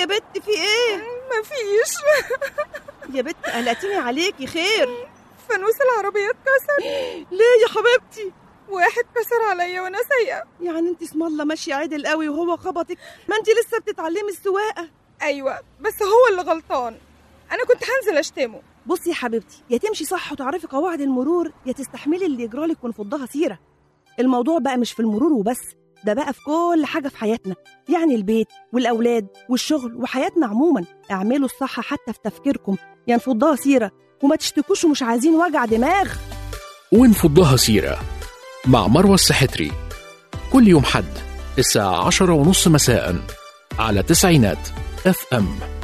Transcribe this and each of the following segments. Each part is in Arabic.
بت في ايه؟ مفيش. يا بت قلقتيني عليكي، خير؟ فانوس العربية اتكسر. ليه يا حبيبتي؟ واحد كسر عليا وانا سايقة. يعني انت اسم الله ماشية عدل قوي وهو خبطك؟ ما انت لسه بتتعلمي السواقة. ايوه بس هو اللي غلطان، انا كنت هنزل اشتمه. بصي يا حبيبتي، يا تمشي صح وتعرفي قواعد المرور، يا تستحملي اللي يجرالك ونفضها سيرة. الموضوع بقى مش في المرور وبس، ده بقى في كل حاجة في حياتنا، يعني البيت والأولاد والشغل وحياتنا عموما. اعملوا الصح حتى في تفكيركم، يا نفضها سيرة وما تشتكوش ومش عايزين وجع دماغ. ونفضها سيرة مع مروة السحتري كل يوم حد الساعة 10:30 مساء على تسعينات FM.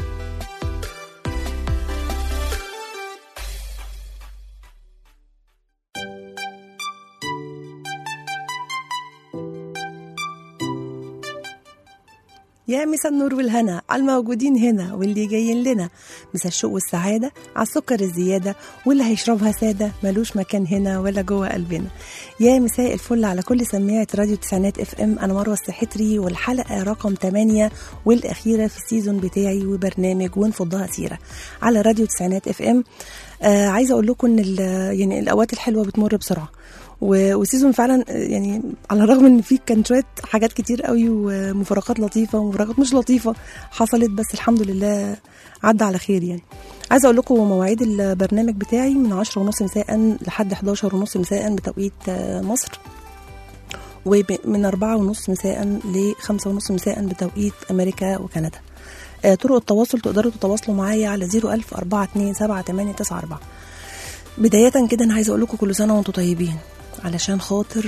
يا مسا النور والهنا على الموجودين هنا واللي جايين لنا، مسا الشوق والسعادة على السكر الزيادة واللي هيشربها سادة ملوش مكان هنا ولا جوه قلبنا. يا مساء الفل على كل سماعة راديو تسعينات FM. أنا مروة السحتري والحلقة رقم 8 والأخيرة في السيزون بتاعي وبرنامج ونفضها سيرة على راديو تسعينات FM. عايزة أقول لكم إن يعني الأوقات الحلوة بتمر بسرعة، وسيزون فعلا يعني على الرغم ان فيه كان شويه حاجات كتير قوي ومفارقات لطيفه ومفارقات مش لطيفه حصلت، بس الحمد لله عدى على خير. يعني عايزه اقول لكم مواعيد البرنامج بتاعي من 10:30 مساء لحد 11:30 مساء بتوقيت مصر، ومن 4:30 مساء ل 5:30 مساء بتوقيت امريكا وكندا. طرق التواصل تقدروا تتواصلوا معايا على 010427894. بدايه كده انا عايزه اقول لكم كل سنه وانتم طيبين، علشان خاطر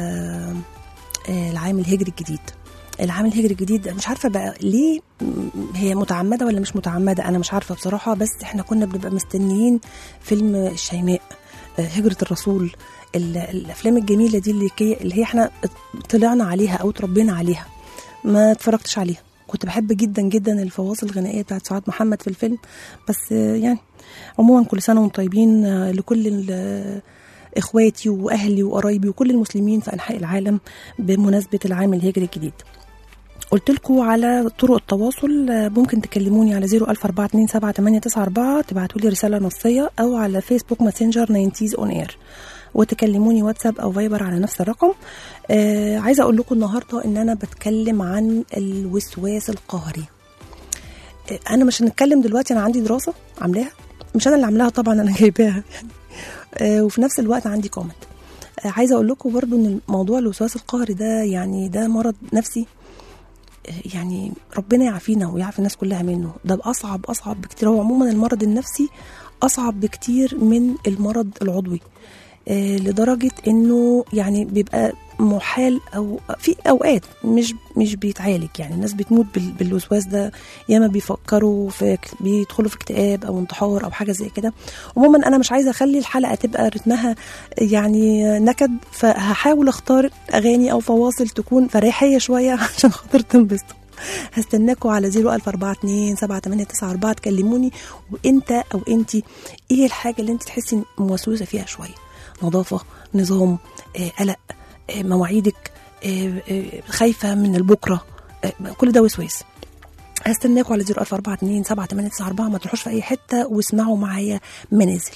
العام الهجري الجديد. العام الهجري الجديد مش عارفة بقى ليه هي متعمدة ولا مش متعمدة، أنا مش عارفة بصراحة، بس احنا كنا بنبقى مستنيين فيلم الشيماء، هجرة الرسول، الأفلام الجميلة دي اللي هي احنا طلعنا عليها أو تربينا عليها. ما اتفرجتش عليها، كنت بحب جدا جدا الفواصل الغنائية بتاعت سعاد محمد في الفيلم، بس يعني عموما كل سنة وانتم طيبين لكل إخواتي وأهلي وقرايبي وكل المسلمين في أنحاء العالم بمناسبة العام الهجري الجديد. قلت لكم على طرق التواصل، ممكن تكلموني على 010427894، تبعتوا لي رسالة نصية، أو على فيسبوك ماسنجر 90s on air، وتكلموني واتساب أو فايبر على نفس الرقم. عايزة أقول لكم النهاردة إن أنا بتكلم عن الوسواس القهري. أنا مش هنتكلم دلوقتي، أنا عندي دراسة عاملاها، مش أنا اللي عاملاها طبعا، أنا جايباها يعني، وفي نفس الوقت عندي كومنت. عايزه اقول لكم برضو ان موضوع الوسواس القهري ده يعني ده مرض نفسي، يعني ربنا يعافينا ويعافي الناس كلها منه. ده اصعب بكتير، هو عموما المرض النفسي اصعب بكتير من المرض العضوي، لدرجه انه يعني بيبقى محال او في اوقات مش بيتعالج. يعني الناس بتموت بالوسواس ده، ياما بيفكروا بيدخلوا في اكتئاب او انتحار او حاجه زي كده. عموما انا مش عايزه اخلي الحلقه تبقى رتمها يعني نكد، فهحاول اختار اغاني او فواصل تكون فريحيه شويه عشان خاطر تنبسطوا. هستناكوا على 010427894 تكلموني، وانت او انتي ايه الحاجه اللي انت تحسي موسوسه فيها شويه؟ نظافه، نظام، قلق، مواعيدك، خايفة من البكرة، كل ده وسواس. هستناكوا على 010427894، ما تروحوش في أي حتة واسمعوا معايا منازل.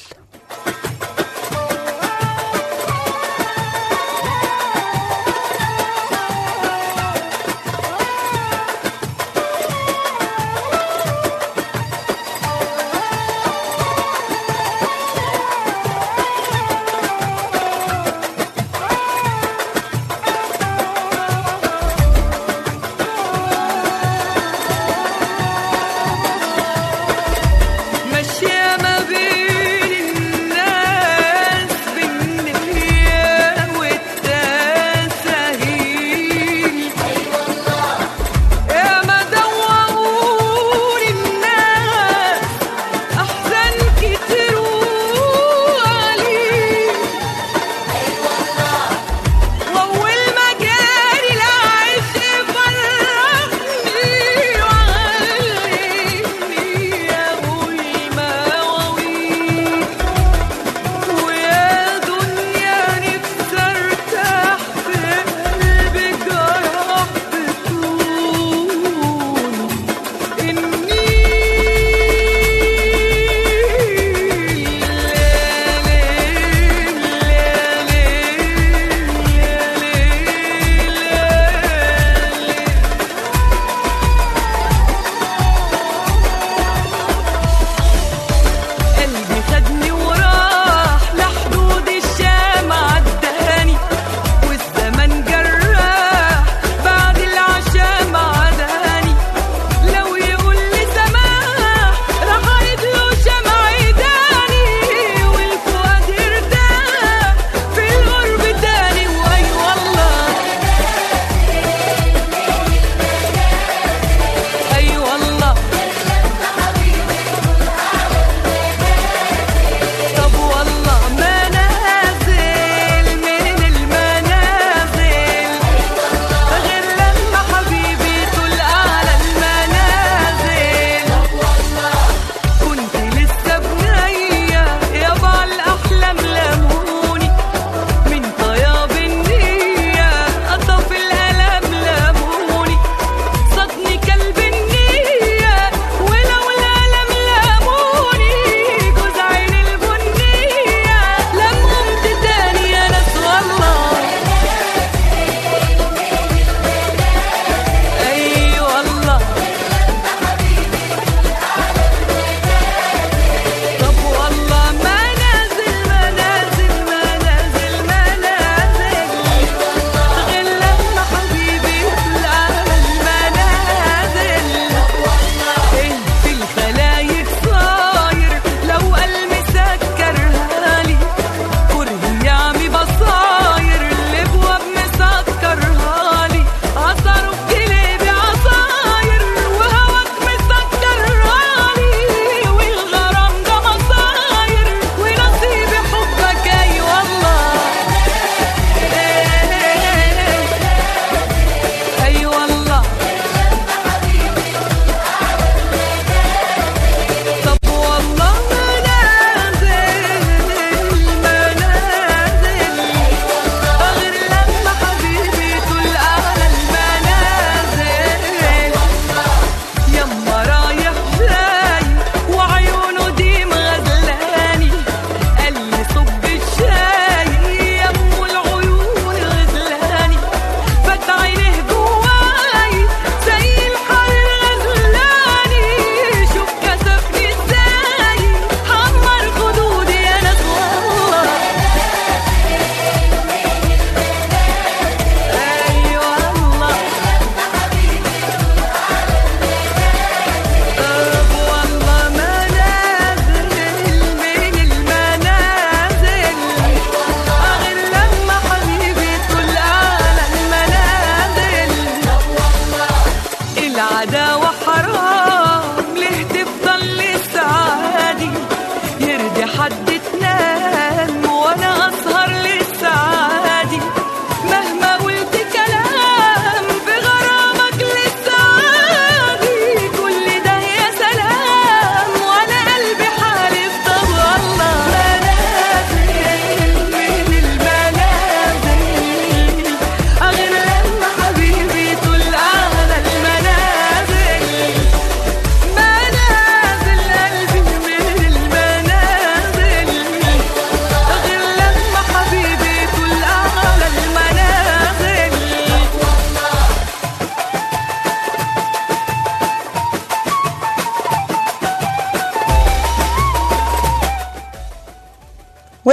ماشية ما بين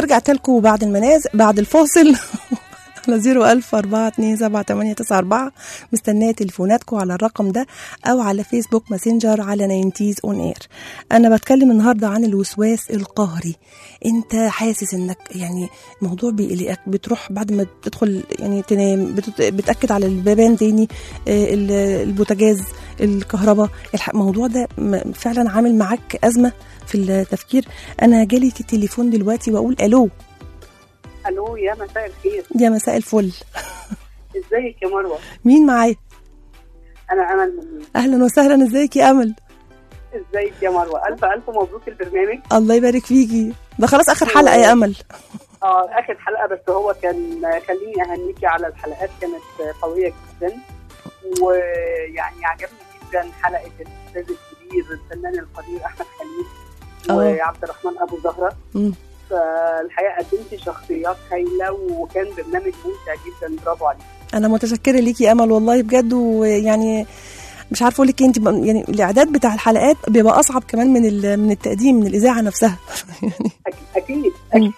ورجعت لكم بعد بعد الفاصل على 010427894 مستنيه تليفوناتكم على الرقم ده او على فيسبوك ماسنجر على 90s اون اير. انا بتكلم النهارده عن الوسواس القهري. انت حاسس انك يعني موضوع بيقلقك، بتروح بعد ما تدخل يعني تنام بتاكد على البيبان تاني، البوتاجاز، الكهرباء، الموضوع ده فعلا عامل معاك ازمه في التفكير. انا جالي التليفون دلوقتي واقول الو. الو، يا مساء الخير. يا مساء الفل. ازيك يا مروه؟ مين معايا؟ انا امل. اهلا وسهلا، ازيك يا امل؟ ازيك يا مروه؟ الف الف مبروك البرنامج. الله يبارك فيكي، ده خلاص اخر حلقه يا امل. اخر حلقه، بس هو كان خليني اهنيكي على الحلقات، كانت قويه جدا، ويعني عجبني جدا حلقه الاستاذ الكبير الفنان القدير احمد خليل وعبد الرحمن ابو زهره. فالحقيقه قدمتي شخصيات هايله وكان برنامج ممتع جدا، برافو عليك. انا متشكره ليكي يا امل والله بجد، ويعني مش عارفه اقول لك انت يعني الاعداد بتاع الحلقات بيبقى اصعب كمان من التقديم، من الاذاعه نفسها. اكيد.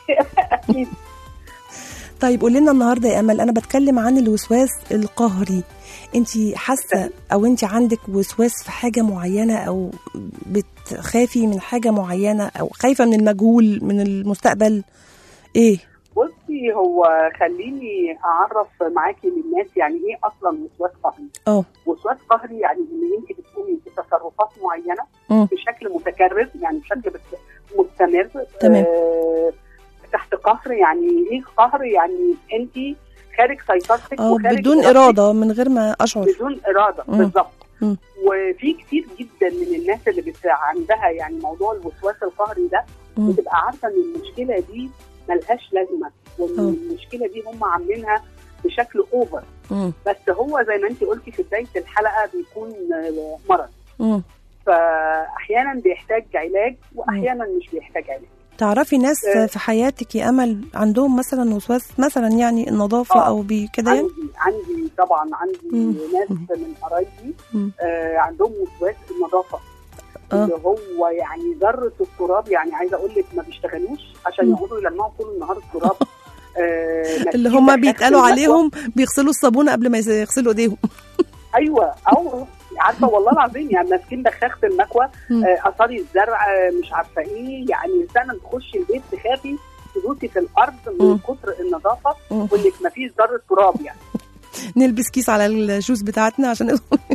طيب قولي لنا النهارده يا امل، انا بتكلم عن الوسواس القهري. انت حاسه او انت عندك وسواس في حاجه معينه، او بتخافي من حاجه معينه، او خايفه من المجهول، من المستقبل؟ ايه؟ بصي، هو خليني اعرف معاكي للناس يعني ايه اصلا وسواس قهري. وسواس قهري يعني ان انت بتقومي بتصرفات معينه بشكل متكرر، يعني بشكل مستمر. تمام. تحت قهر. يعني ايه قهر؟ يعني انت خارج سيطرتك وخارج بدون اراده، من غير ما اشعر، بدون اراده. بالظبط. وفي كتير جدا من الناس اللي عندها يعني موضوع الوسواس القهري ده، بتبقى عارفه ان المشكله دي ملهاش لازمه، وان المشكله دي هم عاملينها بشكل اوفر. بس هو زي ما انت قلتي في بدايه الحلقه بيكون مرض. فاحيانا بيحتاج علاج واحيانا مش بيحتاج علاج. تعرفي ناس في حياتك يا امل عندهم مثلا وسواس، مثلا يعني النظافه او كده؟ يعني عندي طبعا، عندي ناس من قرايبي عندهم وسواس النظافه، اللي هو يعني ذره التراب. يعني عايزه اقول لك ما بيشتغلوش عشان يقعدوا يلمعوا طول النهار التراب. اللي هم بيتقالوا عليهم بيغسلوا الصابونه قبل ما يغسلوا ايديهم. ايوه، او عارفه والله العظيم، يعني ماسكين بخاخه المكوى، اثار الزرع، مش عارفه ايه، يعني فعلا تخشي البيت تخافي تدوسي في الارض من كتر النظافه، وانك ما فيش ذره تراب يعني. نلبس كيس على الشوز بتاعتنا عشان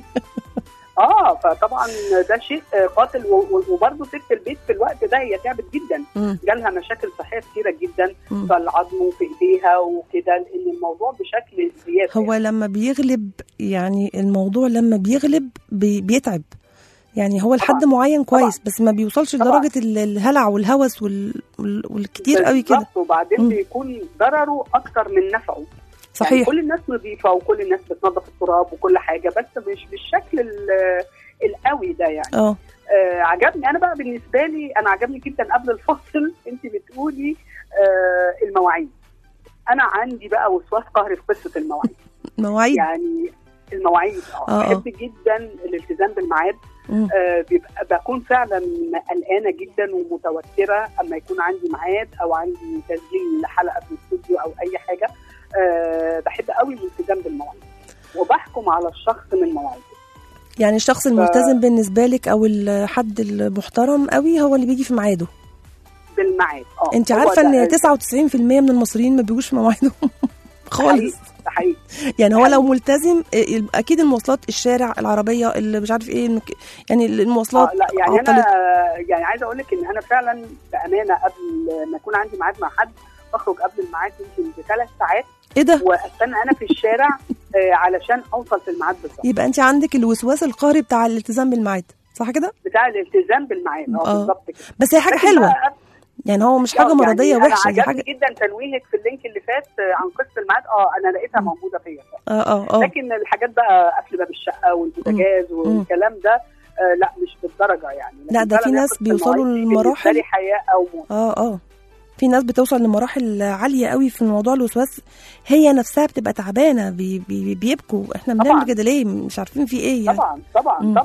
فطبعا ده شيء قاتل. وبرضه ست البيت في الوقت ده هي تعبت جدا، جالها مشاكل صحيه كثيره جدا في العظم وفي ايديها وكده، لان الموضوع بشكل زياده. هو لما بيغلب، يعني الموضوع لما بيغلب بيتعب، يعني هو لحد معين كويس، بس ما بيوصلش لدرجه الهلع والهوس والكتير قوي كده. وبعدين بيكون ضرره اكتر من نفعه. صحيح. يعني كل الناس نظيفه وكل الناس بتنظف التراب وكل حاجه، بس مش بالشكل القوي ده يعني. عجبني انا بقى، بالنسبه لي انا عجبني جدا قبل الفصل انت بتقولي المواعيد. انا عندي بقى وسواس قهري في قصه المواعيد. مواعيد يعني المواعيد بحب جدا الالتزام بالميعاد. بكون فعلا قلقانه جدا ومتوتره اما يكون عندي ميعاد او عندي تسجيل حلقه في الاستوديو او اي حاجه. بحب قوي الالتزام بالمواعيد، وبحكم على الشخص من مواعيده. يعني الشخص الملتزم بالنسبه لك او الحد المحترم قوي هو اللي بيجي في ميعاده بالميعاد. انت عارفه ان 99% من المصريين ما بيجوش في مواعيدهم خالص. حقيقي. يعني هو لو ملتزم اكيد المواصلات، الشارع، العربيه، اللي مش عارف ايه، يعني المواصلات. لا يعني انا يعني عايزه اقول لك ان انا فعلا بامانه قبل ما يكون عندي ميعاد مع حد بخرج قبل الميعاد يمكن ب3 ساعات. ايه ده؟ واستنى انا في الشارع علشان اوصل في الميعاد بالظبط. يبقى انت عندك الوسواس القهري بتاع الالتزام بالميعاد، صح كده؟ بتاع الالتزام بالميعاد. بالظبط كده. بس هي حاجه حلوه، يعني هو مش حاجه مرضيه يعني وحشه. انا عجبني جدا تنويهك في اللينك اللي فات عن قصه الميعاد. انا لقيتها موجوده فيا. لكن الحاجات بقى قفل باب الشقه والبوتاجاز والكلام ده لا، مش بالدرجه يعني. لا، ده في ناس بيوصلوا لمراحل حياه او في ناس بتوصل لمراحل عاليه قوي في موضوع الوسواس، هي نفسها بتبقى تعبانه، بيبكوا. احنا بنعمل كده ليه؟ مش عارفين في ايه يعني. طبعا.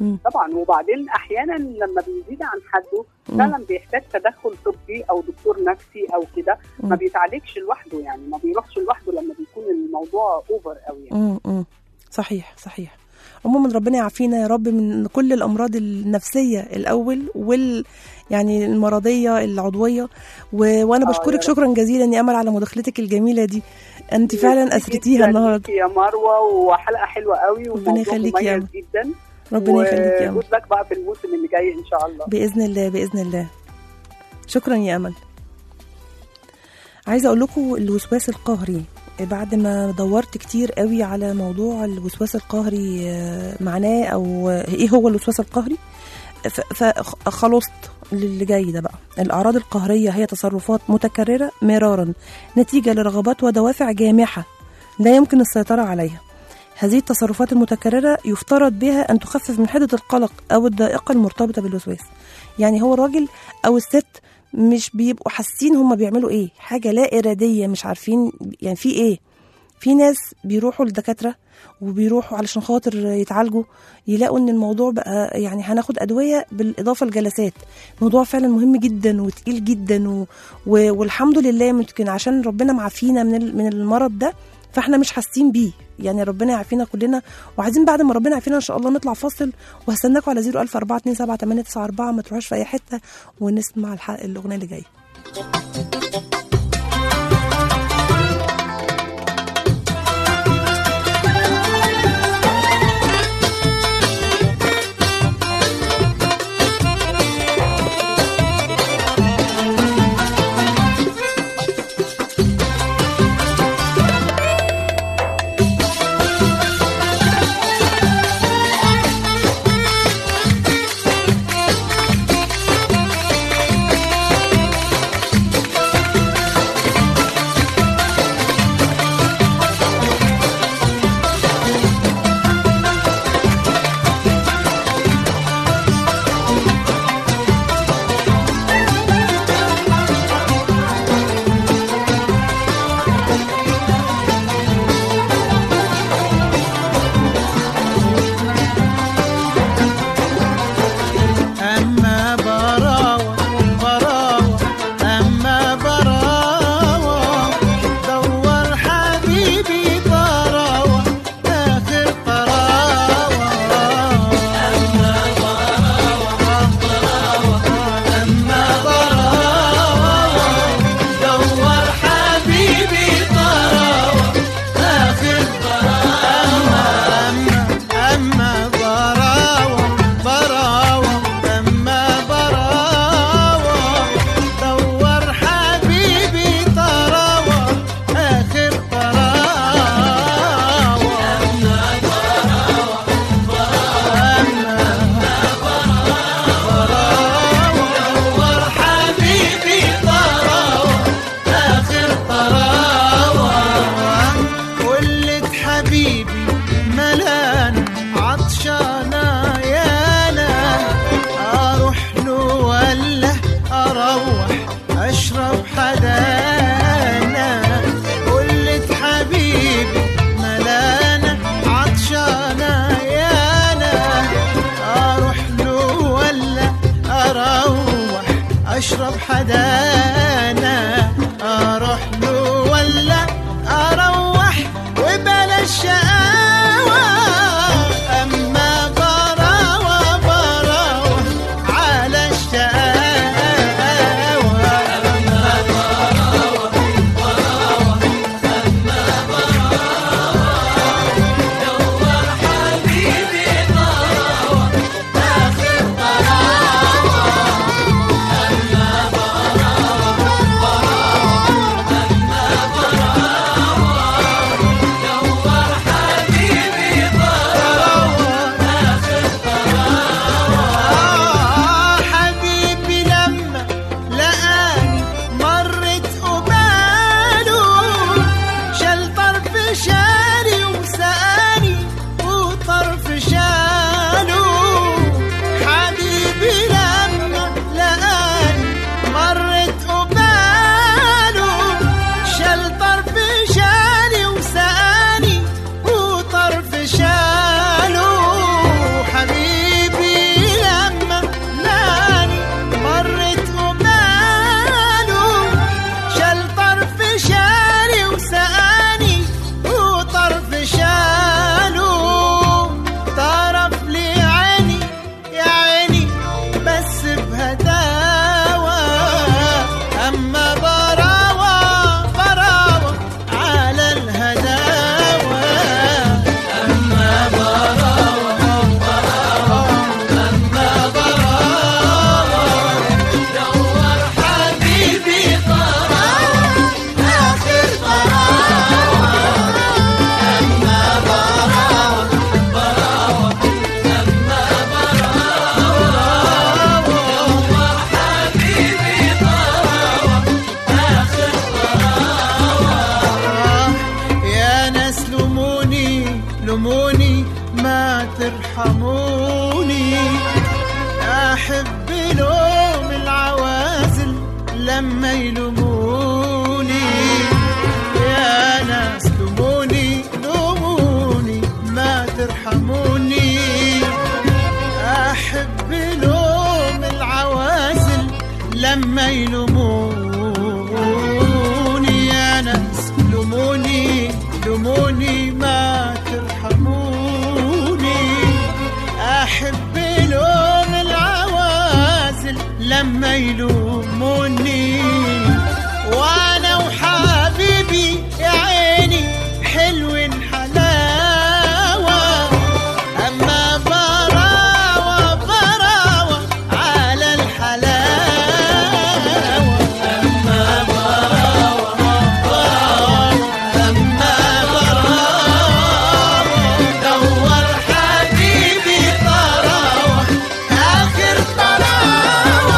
طبعا. وبعدين احيانا لما بيزيد عن حده فعلا بيحتاج تدخل طبي او دكتور نفسي او كده، ما بيتعالجش لوحده يعني، ما بيروحش لوحده لما بيكون الموضوع اوفر قوي يعني. صحيح. عموما ربنا يعافينا يا رب من كل الامراض النفسيه الاول يعني المرضيه العضويه. وانا بشكرك شكرا جزيلا يا امل على مداخلتك الجميله دي، انت فعلا اثرتيها النهارده يا مروه، وحلقه حلوه قوي ربنا يخليك يا امل جدا. ربنا يخليك يا امل، لك بقى في الموسم اللي جاي ان شاء الله باذن الله باذن الله. شكرا يا امل. عايزه اقول لكم الوسواس القهري، بعد ما دورت كتير قوي على موضوع الوسواس القهري معناه او ايه هو الوسواس القهري، فخلصت للي جاي ده بقى. الأعراض القهرية هي تصرفات متكررة مرارا نتيجة لرغبات ودوافع جامحة لا يمكن السيطرة عليها. هذه التصرفات المتكررة يفترض بها أن تخفف من حدة القلق أو الضائقة المرتبطة بالوسواس. يعني هو الراجل أو الست مش بيبقوا حاسين هم بيعملوا إيه، حاجة لا إرادية، مش عارفين يعني في إيه. في ناس بيروحوا للدكاترة وبيروحوا علشان خاطر يتعالجوا، يلاقوا ان الموضوع بقى يعني هناخد ادويه بالاضافه لجلسات. موضوع فعلا مهم جدا وتقيل جدا والحمد لله يمكن عشان ربنا معافينا من المرض ده فاحنا مش حاسين بيه، يعني ربنا يعافينا كلنا. وعايزين بعد ما ربنا يعافينا ان شاء الله نطلع فاصل، وهستناكم على 004277894. ما تروحوش في اي حته ونسمع الاغنيه اللي جايه. اشرب حدانا اروح له ولا اروح وبلا شقاوة اما براوة براوة على الشقاوة اما براوة براوة اما براوة دور حبيبي براوة اخر براوة اما براوة ترحموني. أحب لوم العوازل لما يلوموني، يا ناس لوموني لوموني ما ترحموني. أحب لوم العوازل لما يلوموني، يا ناس لوموني لوموني ما ترحموني. أحب لوم العوازل لما يلوموني، وأنا وحبيبي يا عيني حلوين حلاوة، أما براوة براوة على الحلاوة. أما براوة براوة أما براوة دور حبيبي طراوة آخر طراوة.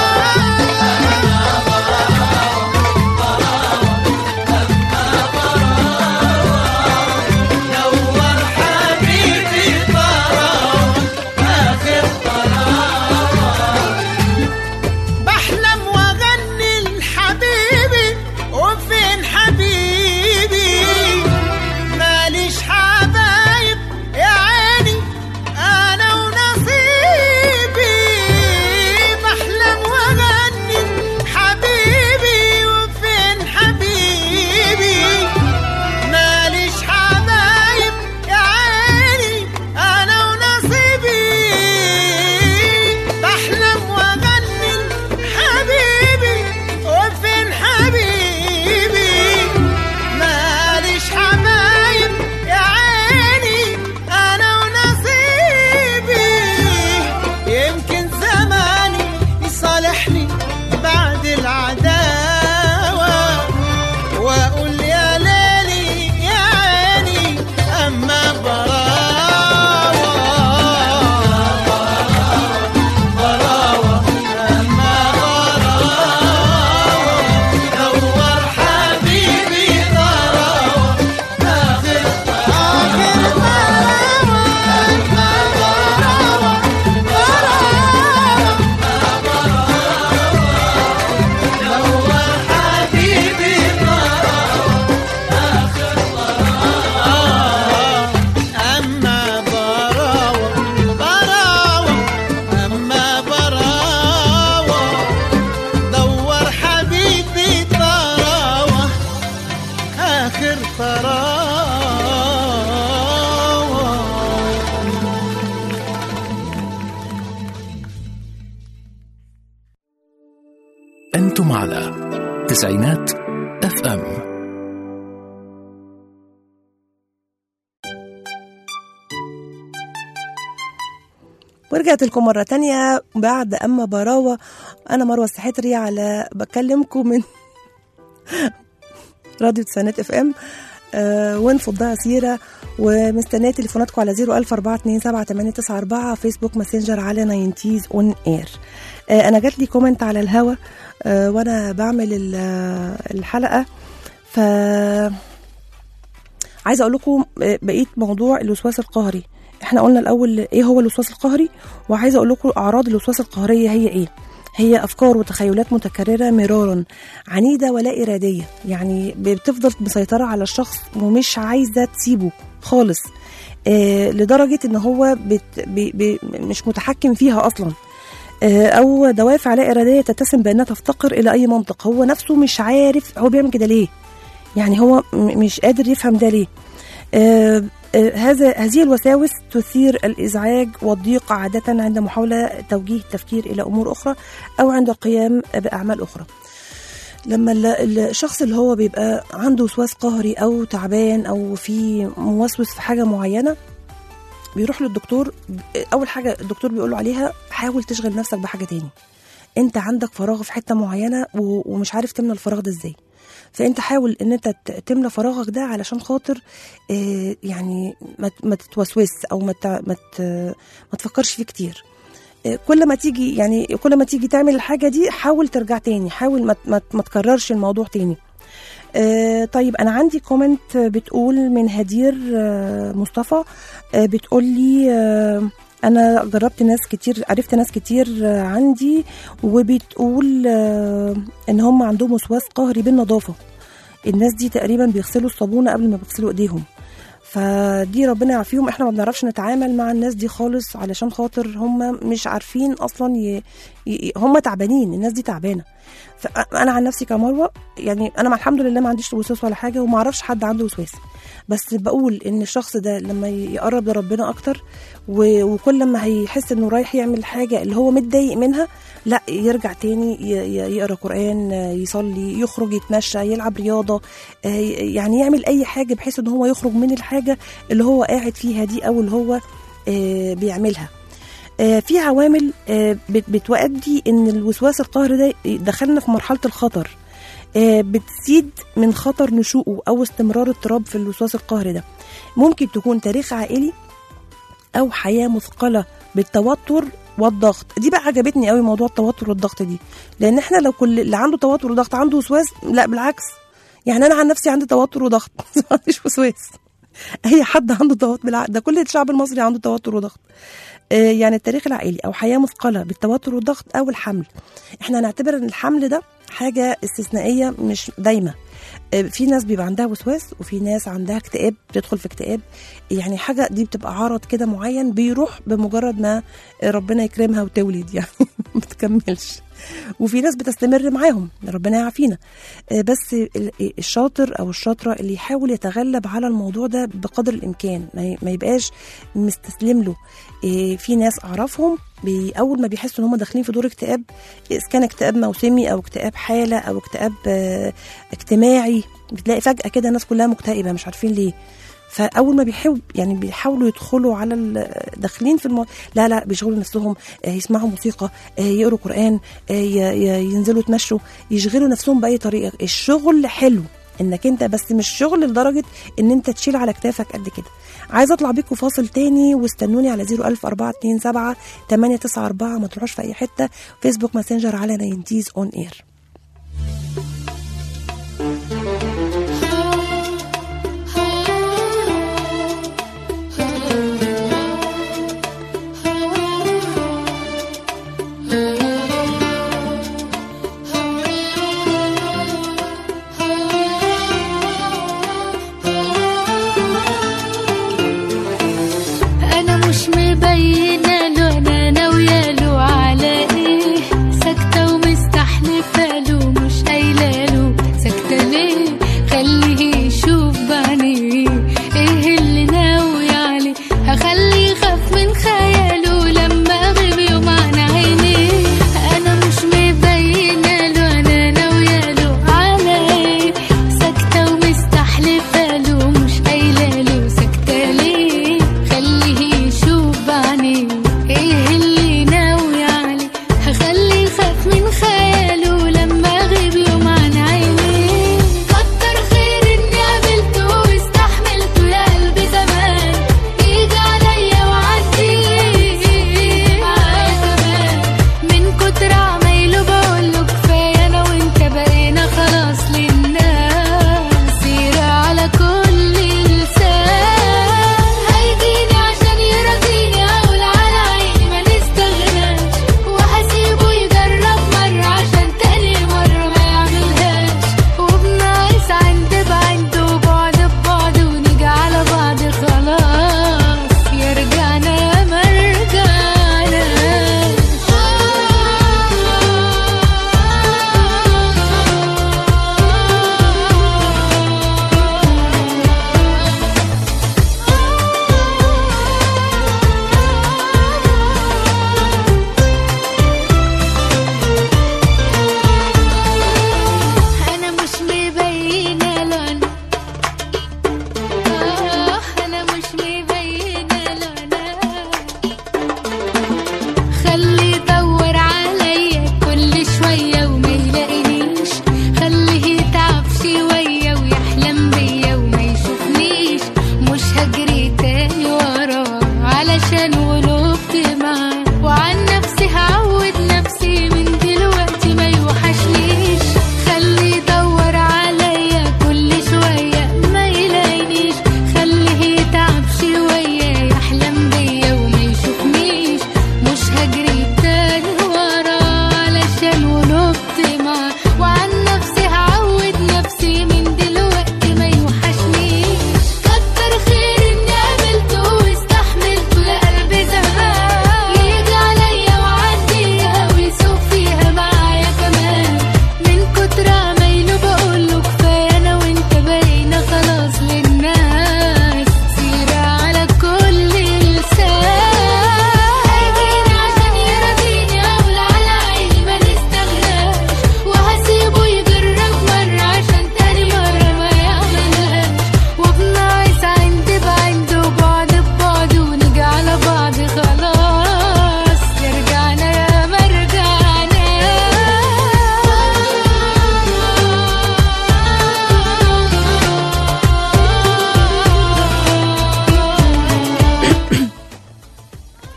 دور حبيبي طراوة آخر طراوة. بحلم واغني لحبيبي وفين حبيبي، ماليش حبايب يا عيني انا ونصيبي. بحلم واغني لحبيبي وفين حبيبي، ماليش حبايب يا عيني انا ونصيبي. بحلم واغني لحبيبي وفين حبيبي، ماليش حبايب يا عيني انا ونصيبي. يمكن زماني يصالحني بعد العداوة، واقول يا ليلي يا عيني اما براوة براوة اما براوة دور حبيبي طراوة آخر طراوة. أما براوة دور حبيبي طراوة آخر طراوة. أما براوة براوة أما براوة دور حبيبي طراوة آخر طراوة. أنتم على تسعينات اف ام. ورجعت لكم مرة تانية بعد أما براوة. أنا مروة السحتري على بكلمكم من راديو تسعينات اف ام، ونفضها سيرة، ومستنية تليفوناتكم على 014278994، فيسبوك ماسنجر على 90s on air. أنا جات لي كومنت على الهوا وأنا بعمل الحلقة، ف عايزة أقول لكم بقيت موضوع الوسواس القهري. احنا قلنا الأول إيه هو الوسواس القهري، وعايزة أقول لكم أعراض الوسواس القهرية هي إيه. هي أفكار وتخيلات متكررة مرارا عنيدة ولا إرادية، يعني بتفضل مسيطرة على الشخص ومش عايزة تسيبه خالص، لدرجة إن هو مش متحكم فيها أصلا، أو دوافع لا إرادية تتسم بأنها تفتقر إلى أي منطق. هو نفسه مش عارف هو بيعمل كده ليه، يعني هو مش قادر يفهم ده ليه. هذه الوساوس تثير الإزعاج والضيق عادة عند محاولة توجيه التفكير إلى أمور أخرى أو عند القيام بأعمال أخرى. لما الشخص اللي هو بيبقى عنده وسواس قهري أو تعبان أو في موسوس في حاجة معينة، بيروح للدكتور. أول حاجة الدكتور بيقوله عليها حاول تشغل نفسك بحاجة تاني. أنت عندك فراغ في حتة معينة ومش عارف تملى الفراغ ده إزاي، فانت حاول ان انت تملى فراغك ده علشان خاطر يعني ما تتوسوس او ما تفكرش فيه كتير. كل ما تيجي تعمل الحاجه دي حاول ترجع تاني، حاول ما تكررش الموضوع تاني. طيب انا عندي كومنت بتقول من هدير مصطفى، بتقول لي انا جربت ناس كتير، عرفت ناس كتير عندي، وبتقول ان هم عندهم وسواس قهري بالنظافه. الناس دي تقريبا بيغسلوا الصابونه قبل ما بيغسلوا ايديهم، فدي ربنا يعافيهم. احنا ما بنعرفش نتعامل مع الناس دي خالص، علشان خاطر هم مش عارفين اصلا هم تعبانين، الناس دي تعبانه. فانا عن نفسي كمروه يعني انا الحمد لله ما عنديش وسواس ولا حاجه، وما اعرفش حد عنده وسواس، بس بقول ان الشخص ده لما يقرب لربنا اكتر وكل ما هيحس انه رايح يعمل حاجه اللي هو متضايق منها، لا يرجع تاني يقرا قرآن، يصلي، يخرج يتمشى، يلعب رياضه، يعني يعمل اي حاجه بحيث ان هو يخرج من الحاجه اللي هو قاعد فيها دي او اللي هو بيعملها. في عوامل بتؤدي ان الوسواس القهري ده دخلنا في مرحله الخطر، بتزيد من خطر نشوءه او استمرار اضطراب في الوسواس القهري ده. ممكن تكون تاريخ عائلي او حياه مثقله بالتوتر والضغط. دي بقى عجبتني قوي موضوع التوتر والضغط دي، لان احنا لو كل اللي عنده توتر وضغط عنده وسواس، لا بالعكس. يعني انا عن نفسي عندي توتر وضغط ما عنديش وسواس. اي حد عنده توتر، بالعكس ده كل الشعب المصري عنده توتر وضغط. يعني التاريخ العائلي او حياه مثقله بالتوتر والضغط او الحمل. احنا نعتبر ان الحمل ده حاجه استثنائيه مش دايمه. في ناس بيبقى عندها وسواس، وفي ناس عندها اكتئاب، بتدخل في اكتئاب، يعني حاجه دي بتبقى عرض كده معين بيروح بمجرد ما ربنا يكرمها وتولد يعني ما بتكملش. وفي ناس بتستمر معاهم، ربنا يعافينا. بس الشاطر او الشاطره اللي يحاول يتغلب على الموضوع ده بقدر الامكان، ما يبقاش مستسلم له. في ناس اعرفهم اول ما بيحسوا ان هم داخلين في دور اكتئاب، اذا كان اكتئاب موسمي او اكتئاب حاله او اكتئاب اجتماعي، بتلاقي فجاه كده الناس كلها مكتئبه مش عارفين ليه. فاول ما بيحاولوا يدخلوا على داخلين في لا بيشغلوا نفسهم، يسمعوا موسيقى، يقروا قرآن، ينزلوا يتمشوا، يشغلوا نفسهم باي طريقه. الشغل حلو انك انت، بس مش شغل لدرجه ان انت تشيل على كتافك قد كده. عايزه اطلع بيكم فاصل تاني، واستنوني على 00427 894. ما تروحوش في اي حته. فيسبوك ماسنجر على 90s اون اير. كتر خير اني قابلته واستحمل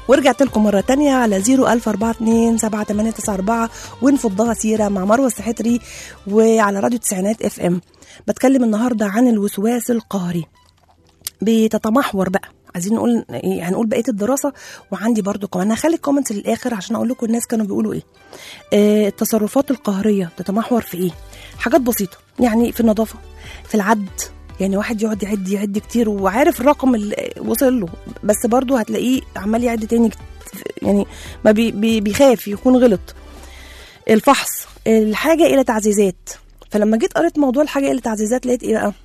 ورجعت لكم مرة تانية على 014278894 ونفضها سيرة مع مروة السحتري وعلى راديو تسعينات FM. بتكلم النهاردة عن الوسواس القهري. بتتمحور بقى، عايزين نقول هنقول بقية الدراسة، وعندي برضو كمان هخلي الكومنتس للآخر عشان أقول لكم الناس كانوا بيقولوا إيه. التصرفات القهرية تتمحور في إيه؟ حاجات بسيطة، يعني في النظافة، في العد، يعني واحد يقعد يعد كتير وعارف الرقم اللي وصل له، بس برضو هتلاقيه عمال يعد تاني، يعني ما بيخاف يكون غلط. الفحص، الحاجة إلى تعزيزات. فلما جيت قريت موضوع الحاجة إلى تعزيزات لقيت إيه بقى؟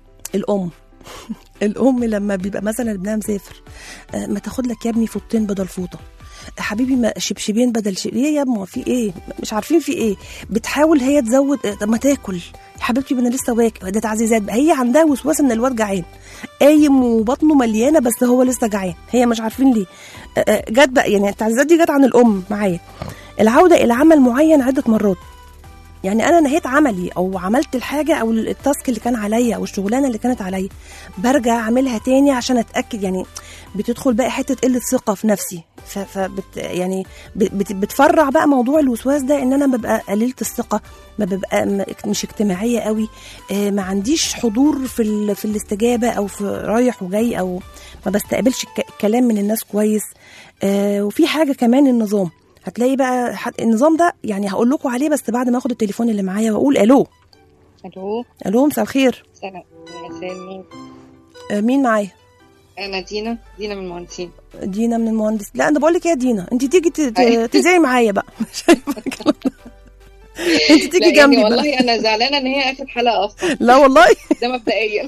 الأم لما بيبقى مثلا ابنها مسافر، ما تاخد لك يا ابني فوطين بدل فوطة، حبيبي ما شبشبين بدل شبشب، ايه يا ابني في ايه؟ مش عارفين في ايه. بتحاول هي تزود، طب ما تاكل يا حبيبتي، انا لسه واكل. ده تعزيزات بقى. هي عندها وسواس ان الواد جعان، قايم وبطنه مليانه بس هو لسه جعان، هي مش عارفين ليه. جت بقى، يعني التعزيزات دي جت عن الام معايا. العوده الى عمل معين عده مرات، يعني انا نهيت عملي او عملت الحاجه او التاسك اللي كان عليا او الشغلانه اللي كانت عليا، برجع اعملها تاني عشان اتاكد. يعني بتدخل بقى حته قله ثقه في نفسي، بتفرع بقى موضوع الوسواس ده ان انا ببقى قليله الثقه، ما ببقى مش اجتماعيه قوي، ما عنديش حضور في الاستجابه او في رايح وجاي، او ما بستقبلش الكلام من الناس كويس. وفي حاجه كمان، النظام. هتلاقي بقى النظام ده، يعني هقول لكم عليه بس بعد ما اخد التليفون اللي معايا واقول الو. الو، مساء الخير. مساء. مين معايا؟ انا دينا من المهندسين. دينا من المهندس. لا انا بقول لك يا دينا، انت تيجي تزعي معايا بقى. انت تيجي جنبي والله بقى. انا زعلانه ان هي اخر حلقه اصلا. لا والله ده مبدئيا.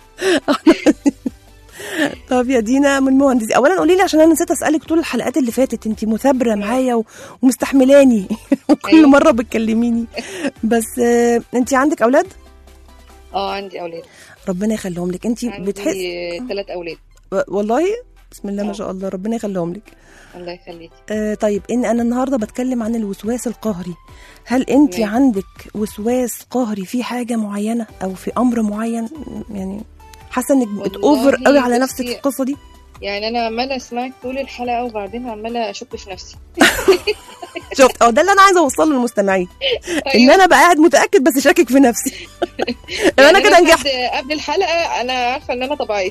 طب يا دينا من المهندس، اولا قولي لي عشان انا نسيت اسالك طول الحلقات اللي فاتت، انت مثابره معايا ومستحملاني وكل مره بتكلميني، بس انت عندك اولاد؟ عندي اولاد. ربنا يخليهم لك. انت عندي 3 اولاد والله، بسم الله ما شاء الله، ربنا يخليهم لك. الله يخليك. طيب انا النهارده بتكلم عن الوسواس القهري. هل انت عندك وسواس قهري في حاجه معينه او في امر معين؟ يعني حاسه انك بتوفر قوي على نفسك في القصه دي؟ يعني انا عماله اسمعك طول الحلقه وبعدين عماله اشك في نفسي. شفت؟ ده اللي انا عايزه اوصله للمستمعين. ان انا بقى قاعد متاكد بس شاكك في نفسي. يعني انا كده نجحت. قبل الحلقه انا عارفه ان انا طبيعيه.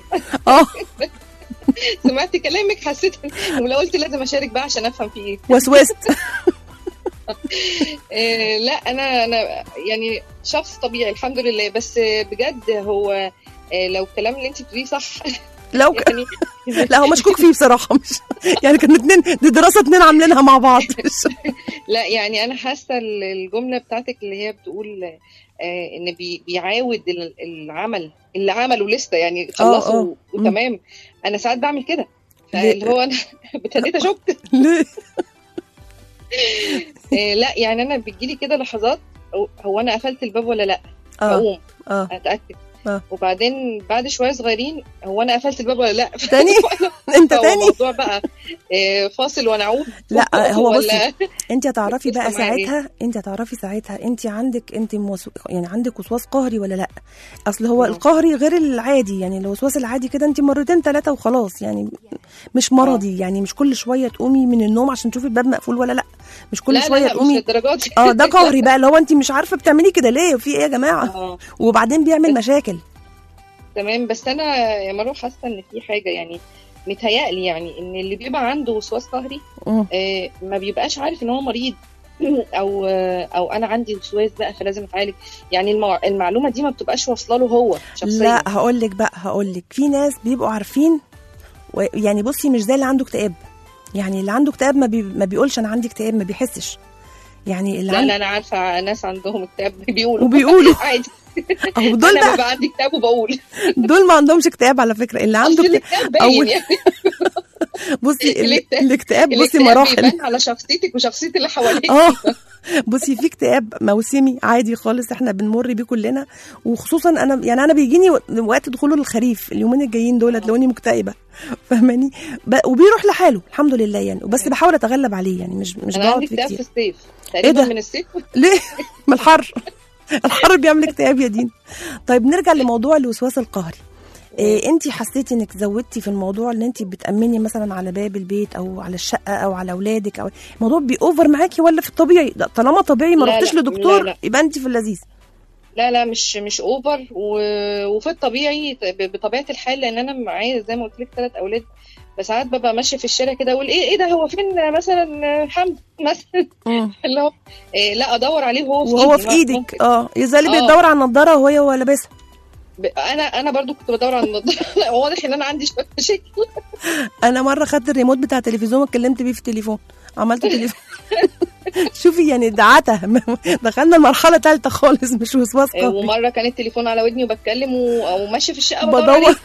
سمعت كلامك حسيت، ولو قلت لازم اشارك بقى عشان افهم في ايه. وسوست. لا انا يعني شخص طبيعي الحمد لله، بس بجد هو لو الكلام اللي انت بتقوليه صح، لو يعني لا هو مشكوك فيه بصراحه، مش يعني كانوا دي دراسه 2 عاملينها مع بعض. لا يعني انا حاسه الجمله بتاعتك اللي هي بتقول ان بيعاود العمل اللي عمله لسه، يعني خلصه وتمام. انا ساعات بعمل كده، فاللي هو انا ابتديت اشك. ليه؟ لا يعني انا بتجيلي كده لحظات، هو انا قفلت الباب ولا لا، بقوم اتاكد، وبعدين بعد شويه صغيرين هو انا قفلت الباب ولا لا تاني. انت تاني الموضوع بقى فاصل ونعود. لا هو بصي، انت هتعرفي بقى ساعتها، انت عندك يعني عندك وسواس قهري ولا لا. اصل هو القهري غير العادي، يعني الوسواس العادي كده انت 2 3 وخلاص، يعني مش مرضي. يعني مش كل شويه تقومي من النوم عشان تشوفي الباب مقفول ولا لا، مش كل شويه تقومي. ده قهري بقى، اللي هو انت مش عارفه بتعملي كده ليه وفي ايه يا جماعه. وبعدين بيعمل مشاكل. تمام. بس انا يا مروه حاسه ان في حاجه، يعني متهيألي يعني ان اللي بيبقى عنده وسواس قهري ما بيبقاش عارف ان هو مريض او انا عندي وسواس بقى فلازم اتعالج. يعني المعلومه دي ما بتبقاش واصله له هو شخصيا. لا هقول لك في ناس بيبقوا عارفين، يعني بصي مش زي اللي عنده اكتئاب. يعني اللي عنده اكتئاب ما بيقولش انا عندي اكتئاب، ما بيحسش. يعني اللي لا انا عارفه ناس عندهم اكتئاب وبيقولوا عادي. دول انا بقى عندي اكتئاب وبقول دول ما عندهمش اكتئاب على فكره. اللي عنده اكتئاب يعني بصي الاكتئاب بصي مراحل على شخصيتك وشخصيه اللي حواليك. بصي في اكتئاب موسمي عادي خالص احنا بنمر بيه كلنا، وخصوصا انا بيجيني وقت دخول الخريف، اليومين الجايين دول تلاقوني مكتئبه، فاهماني؟ وبيروح لحاله الحمد لله يعني، وبس بحاول اتغلب عليه، يعني مش بقعد فيه كتير. في الصيف تقريبا من الصيف. ليه؟ من الحر. الحر بيعمل اكتئاب يا دين. طيب نرجع لموضوع الوسواس القهري. انت حسيتي انك زودتي في الموضوع اللي انت بتأمني مثلا على باب البيت او على الشقه او على اولادك، او الموضوع بيأوفر معاكي ولا في الطبيعي؟ طالما طبيعي ما لا، رحتش لا، لدكتور لا، لا. يبقى انت في اللذيذ. لا مش اوفر، وفي الطبيعي بطبيعه الحال، لان انا معايا زي ما قلت لك 3 اولاد. بس ساعات ببقى ماشيه في الشارع كده اقول ايه ده، هو فين مثلا حمد مثلا اللي هو لا ادور عليه وهو في ايدك. زي اللي بيدور على النضاره وهو لابسها. انا برضو كنت بدور على النضاره. واضح ان انا عندي شويه مشاكل. انا مره خدت الريموت بتاع التلفزيون واتكلمت بيه في التليفون، عملت تليفون. شوفي يعني دخلنا المرحله ثالثه خالص، مش وسواس قهري. ومره كان التليفون على ودني وبتكلم وماشيه في الشقه بدور.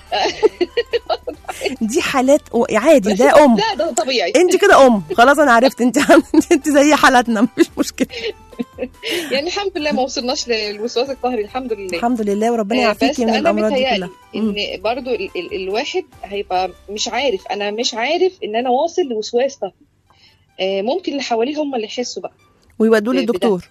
دي حالات عادي، ده لا ده طبيعي. انت كده خلاص انا عرفت انت زي حالاتنا، مش مشكله. يعني الحمد لله ما وصلناش للوسواس القهري، الحمد لله. الحمد لله، وربنا يعافيكي من الامراض دي كلها. ان برضو الواحد هيبقى مش عارف، انا مش عارف ان انا واصل لوسواس قهري. ممكن اللي حواليه هم اللي يحسوا بقى ويودوا للدكتور.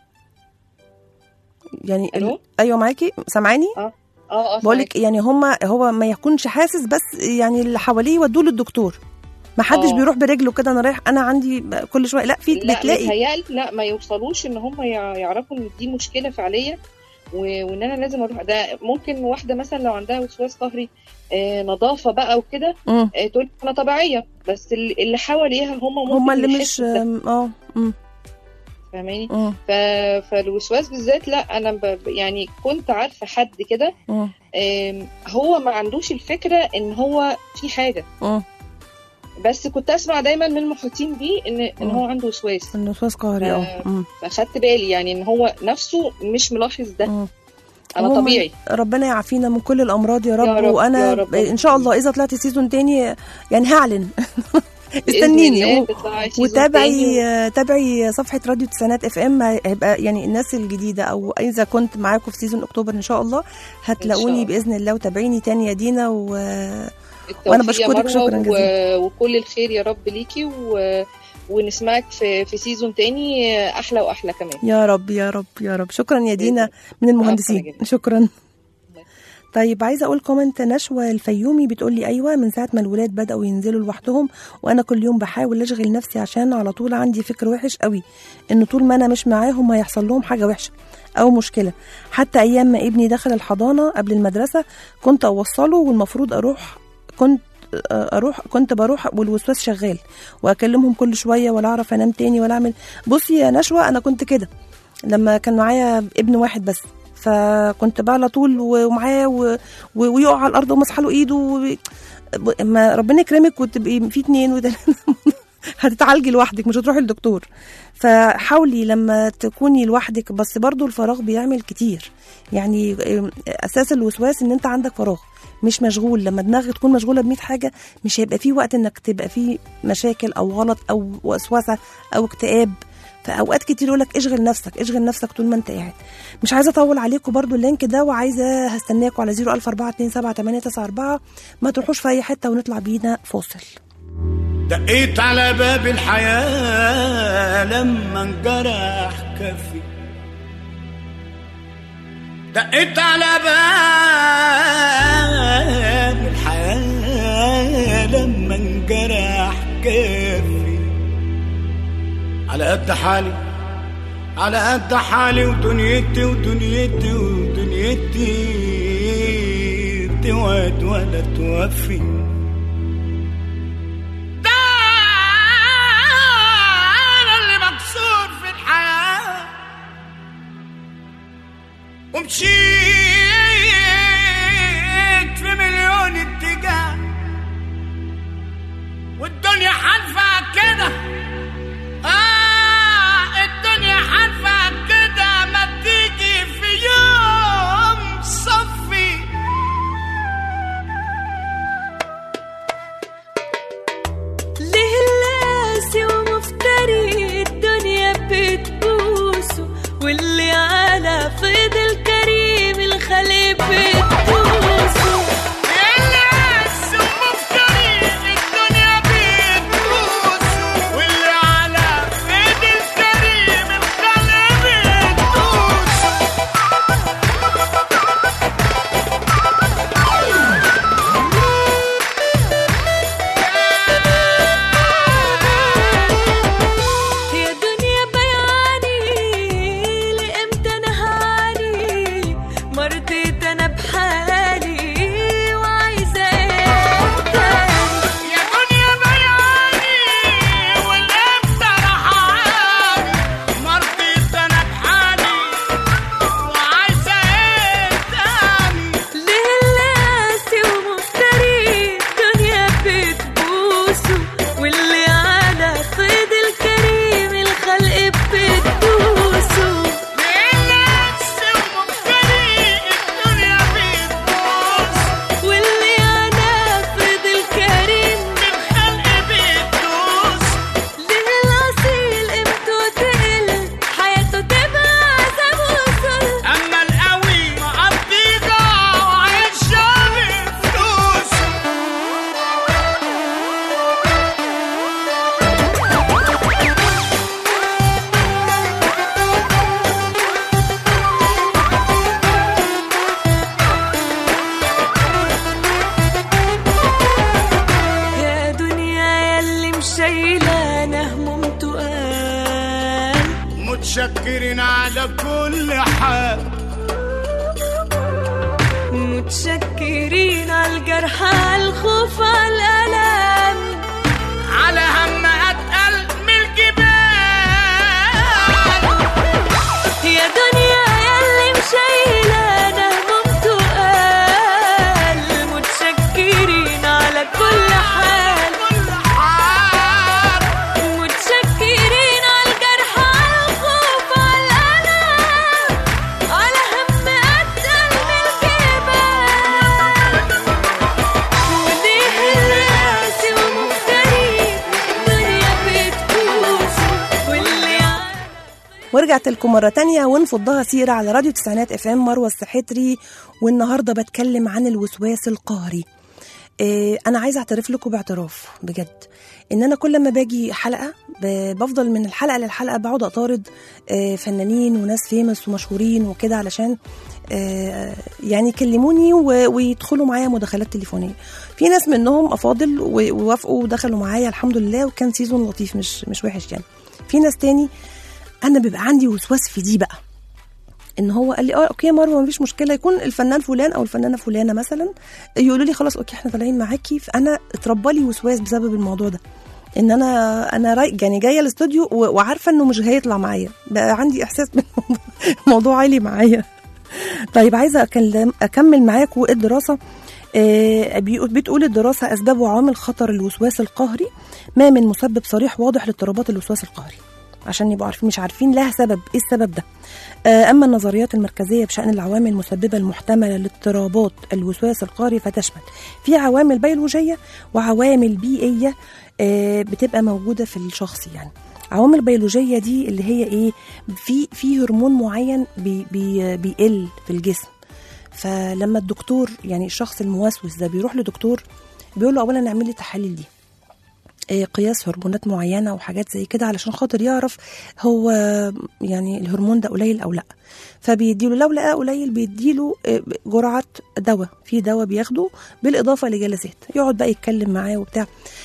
يعني ايوه معاكي، سامعاني؟ بقول لك يعني هو ما يكونش حاسس، بس يعني اللي حواليه يودوه للدكتور. ما حدش بيروح برجله كده، انا رايح انا عندي كل شويه. لا، في بتلاقي لا ما يوصلوش ان هم يعرفوا ان دي مشكله فعليه وان انا لازم اروح. ده ممكن واحده مثلا لو عندها وسواس قهري نظافه بقى وكده تقول انا طبيعيه، بس اللي حواليها هم اللي مش فاهماني. فالوسواس بالذات لا، انا يعني كنت عارفه حد كده هو ما عندوش الفكره ان هو في حاجه، بس كنت اسمع دايما من المحيطين بيه ان هو عنده وسواس، انه وسواس قهري. فاخدت بالي يعني ان هو نفسه مش ملاحظ ده. انا طبيعي. ربنا يعافينا من كل الامراض يا رب. وانا يا رب ان شاء الله اذا طلعت سيزون تاني يعني هعلن. استنيني تابعي صفحه راديو تسعينات اف ام. هيبقى يعني الناس الجديده، او اذا كنت معاكم في سيزون اكتوبر ان شاء الله هتلاقوني باذن الله. وتابعيني تاني يا دينا وانا بشكرك شكرا جزيلا، وكل الخير يا رب ليكي ونسمعك في سيزون تاني احلى واحلى كمان يا رب يا رب يا رب. شكرا يا دينا من المهندسين، شكرا. طيب عايزه اقول كومنت. نشوى الفيومي بتقول لي ايوه، من ساعه ما الولاد بداوا ينزلوا لوحدهم وانا كل يوم بحاول اشغل نفسي، عشان على طول عندي فكر وحش قوي ان طول ما انا مش معاهم هيحصل لهم حاجه وحشه او مشكله. حتى ايام ما ابني دخل الحضانه قبل المدرسه كنت اوصله، والمفروض كنت بروح والوسواس شغال واكلمهم كل شويه ولا اعرف انام تاني ولا اعمل. بصي يا نشوى، انا كنت كده لما كان معايا ابن واحد بس، فكنت بقى على طول ومعاه ويقع على الارض ومسح له ايده ما ربنا يكرمك وتبقي في 2 و3 هتتعالجي لوحدك، مش هتروحي للدكتور. فحاولي لما تكوني لوحدك، بس برضو الفراغ بيعمل كتير. يعني اساس الوسواس ان انت عندك فراغ، مش مشغول. لما دماغك تكون مشغوله ب100 حاجه مش هيبقى فيه وقت انك تبقى فيه مشاكل او غلط او وسوسه او اكتئاب. فاوقات كتير يقولك اشغل نفسك طول ما انت قاعد. مش عايزه اطول عليكم برضو اللينك ده، وعايزه هستناكم على 014278994. ما تروحوش في اي حته ونطلع بينا فاصل. دقيت على باب الحياه لما انجرح كفي، دقيت على باب الحياه لما انجرح كفي. على قد حالي ودنيتي توعد ولا توفي. ده أنا اللي مكسور في الحياة ومشيت في مليون اتجاه، والدنيا حالفة كده. الدنيا حالفة كده، ما تيجي في يوم صفي. ليه اللاسي ومفتري الدنيا بتبوسه، واللي على فيض الكريم الخليق بتبوسه. اللاسي ومفتري الدنيا بتبوسه، متشكرين على كل حال، متشكرين على الجرح، على الخوف، على الألم، على هم أتقل من الجبال. يا دنيا ياللي مشايلانا هموم تقال، متشكرين على كل حال، متشكرين على الجرح، على الخوف، على الألم، على هم أتقل من الجبال. وليه القاسي ومفتري الدنيا بتبوسه واللي ورجعت لكم مرة تانية ونفضها سيرة على راديو تسعينات FM. مروة السحتري، والنهاردة بتكلم عن الوسواس القهري. أنا عايزة أعترف لكم باعتراف بجد، إن أنا كل ما باجي حلقة بفضل من الحلقة للحلقة بقعد أطارد فنانين وناس فيمس ومشهورين وكده، علشان يعني يكلموني ويدخلوا معايا مداخلات تليفونية. في ناس منهم أفاضل ووافقوا ودخلوا معايا الحمد لله، وكان سيزون لطيف مش وحش يعني. في ناس تاني انا بيبقى عندي وسواس في دي بقى، ان هو قال لي اوكي يا مروه مفيش مشكله، يكون الفنان فلان او الفنانه فلانه مثلا يقولوا لي خلاص اوكي احنا طالعين معاكي، فانا اتربى لي وسواس بسبب الموضوع ده، ان انا يعني جايه الاستوديو وعارفه انه مش هيطلع معايا، بقى عندي احساس الموضوع عالي معايا. طيب عايزه اكمل معاكم الدراسه. بتقول الدراسه اسباب وعوامل خطر الوسواس القهري، ما من مسبب صريح واضح لاضطرابات الوسواس القهري، عشان يبقوا مش عارفين لها سبب. ايه السبب ده؟ اما النظريات المركزيه بشان العوامل المسببه المحتمله لاضطرابات الوسواس القهري فتشمل في عوامل بيولوجيه وعوامل بيئيه بتبقى موجوده في الشخص. يعني عوامل بيولوجيه دي اللي هي ايه؟ في هرمون معين بيقل في الجسم، فلما الدكتور يعني الشخص الموسوس ده بيروح لدكتور بيقول له اولا اعمل لي تحاليل دي، قياس هرمونات معينة وحاجات زي كده، علشان خاطر يعرف هو يعني الهرمون ده قليل أو لأ. فبيديله لو لقاه قليل بيديله جرعة دواء، في دواء بياخده بالإضافة لجلسات، يقعد بقى يتكلم معاه وبتاع.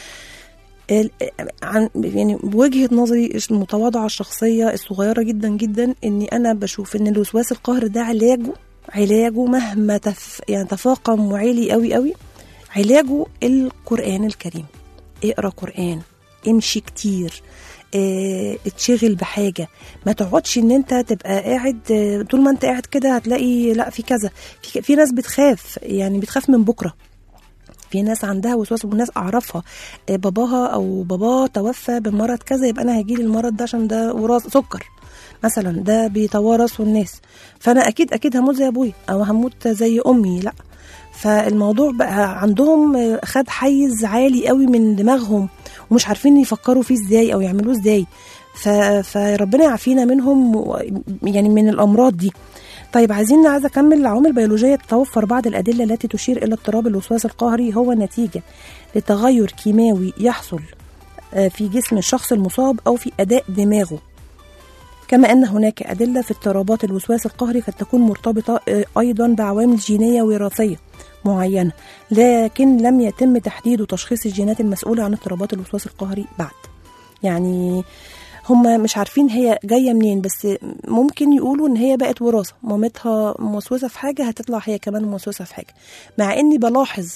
يعني بوجهة نظري المتواضعة الشخصية الصغيرة جدا جدا، إني أنا بشوف إن الوسواس القهري ده علاجه مهما يعني تفاقم وعالي قوي قوي، علاجه القرآن الكريم. اقرأ قرآن، امشي كتير، اتشغل بحاجة، ما تقعدش ان انت تبقى قاعد طول ما انت قاعد كده هتلاقي لا في كذا. في ناس بتخاف، يعني بتخاف من بكرة. في ناس عندها وسواس، وناس اعرفها باباها او باباه توفى بمرض كذا، يبقى انا هيجيلي المرض ده عشان ده وراثة سكر مثلا، ده بيتوارثه الناس، فانا اكيد هموت زي ابوي او هموت زي امي. لا، فالموضوع بقى عندهم خد حيز عالي قوي من دماغهم، ومش عارفين يفكروا فيه ازاي او يعملوه ازاي. فربنا يعافينا منهم يعني من الامراض دي. طيب عايزة اكمل. العوامل البيولوجيه تتوفر بعض الادله التي تشير الى اضطراب الوسواس القهري، هو نتيجه لتغير كيماوي يحصل في جسم الشخص المصاب او في اداء دماغه. كما أن هناك أدلة في اضطرابات الوسواس القهري قد تكون مرتبطة أيضا بعوامل جينية وراثية معينة، لكن لم يتم تحديد وتشخيص الجينات المسؤولة عن اضطرابات الوسواس القهري بعد. يعني هم مش عارفين هي جاية منين، بس ممكن يقولوا إن هي بقت وراثة، مامتها موسوسة في حاجة هتطلع هي كمان موسوسة في حاجة. مع إني بلاحظ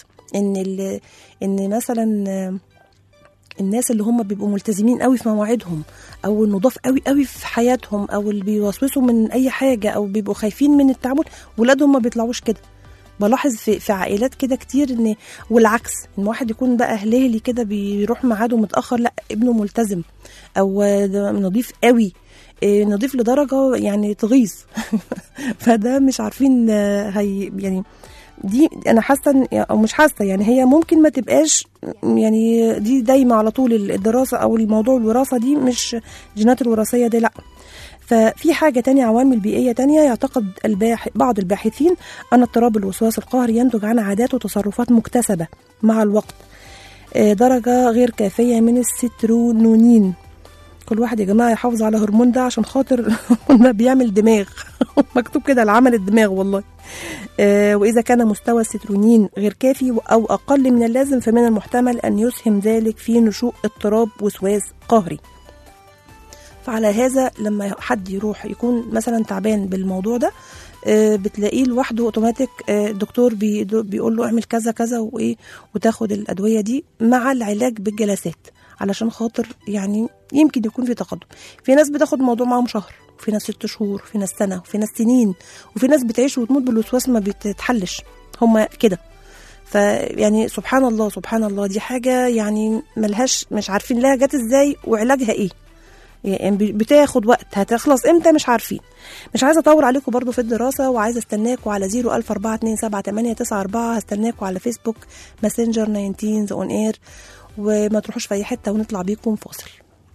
إن مثلا الناس اللي هم بيبقوا ملتزمين قوي في مواعيدهم، او النضاف قوي قوي في حياتهم، او اللي بيوسوسوا من اي حاجه، او بيبقوا خايفين من التعامل، ولادهم ما بيطلعوش كده. بلاحظ في عائلات كده كتير والعكس، ان واحد يكون بقى هلهلي كده بيروح ميعاده متاخر، لا ابنه ملتزم او نضيف قوي، نضيف لدرجه يعني تغيظ. فده مش عارفين يعني دي انا حاسه او مش حاسه، يعني هي ممكن ما تبقاش يعني دي دايما على طول الدراسه او الموضوع الوراثه دي، مش الجينات الوراثيه دي، لا. ففي حاجه تانية، عوامل بيئيه تانية. يعتقد بعض الباحثين ان اضطراب الوسواس القهري ينتج عن عادات وتصرفات مكتسبه مع الوقت، درجه غير كافيه من السترونين. كل واحد يا جماعه يحافظ على هرمون ده عشان خاطر ما بيعمل دماغ. مكتوب كده العمل الدماغ والله. وإذا كان مستوى السترونين غير كافي أو أقل من اللازم، فمن المحتمل أن يسهم ذلك في نشوء اضطراب وسواس قهري. فعلى هذا لما حد يروح يكون مثلا تعبان بالموضوع ده بتلاقيه لوحده اوتوماتيك الدكتور بيقول له اعمل كذا كذا وايه، وتاخد الادويه دي مع العلاج بالجلسات علشان خاطر يعني يمكن يكون في تقدم. في ناس بتاخد الموضوع معاهم شهر، وفي ناس 6 شهور، وفي ناس سنه، وفي ناس سنين، وفي ناس بتعيش وتموت بالوسواس ما بتتحلش. هما كده. فيعني سبحان الله سبحان الله، دي حاجه يعني ملهاش، مش عارفين لها جت ازاي وعلاجها ايه، يعني بتاخد وقت، هتخلص امتى مش عارفين. مش عايزه اطول عليكم برضو في الدراسه، وعايزه استناكم على 014278994. هستناكم على فيسبوك ماسنجر 19 اون اير، وما تروحوش في اي حته ونطلع بيكم فاصل.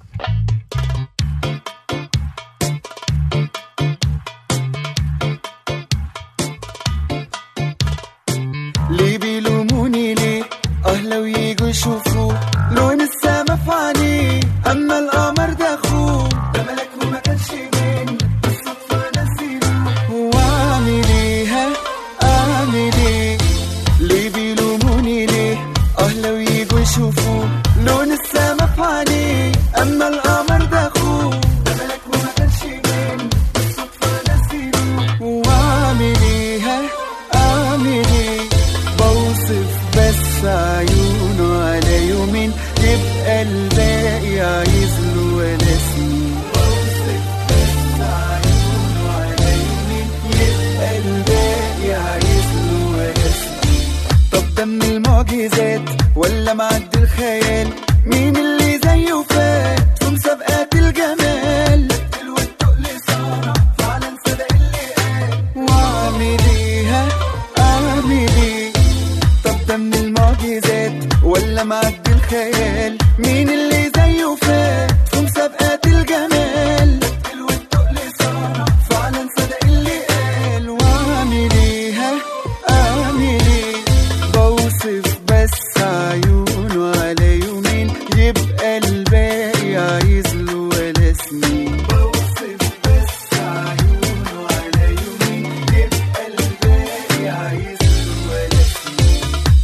ليه بيلوموني ليه؟ لو ييجوا يشوفوا لون السما في عينيه، اما القمر ده اخوه ده ملك وما كانش من بالصدفه نسيله. واعمل ايه اعمل ايه؟ ليه بيلوموني ليه؟ لو ييجوا يشوفوا لون السما في عينيه، اما القمر ده اخوه ده ملك وما كانش من بالصدفه نسيله. واعمل ايه اعمل ايه؟ بوصف بس عيونه على يومين، يبقى الباقي عايز له ولا سنين. بوصف بس عيونه على يومين، يبقى الباقي عايز له ولا سنين. طب ده من المعجزات ولا معدي الخيال؟ مين اللي زيه فات في مسابقات الجمال؟ التقل صار فعلا صدق اللي قال. واعمل ايه اعمل ايه؟ طب ده من المعجزات ولا معدي الخيال؟ مين اللي زيه فات في مسابقات الجمال؟ التقل صار فعلا صدق اللي قال. واعمل ايه اعمل ايه؟ بوصف بس عيونه على يومين، يبقى الباقي عايز له ولا سنين. بوصف بس عيونه على يومين، يبقى الباقي عايز له ولا سنين.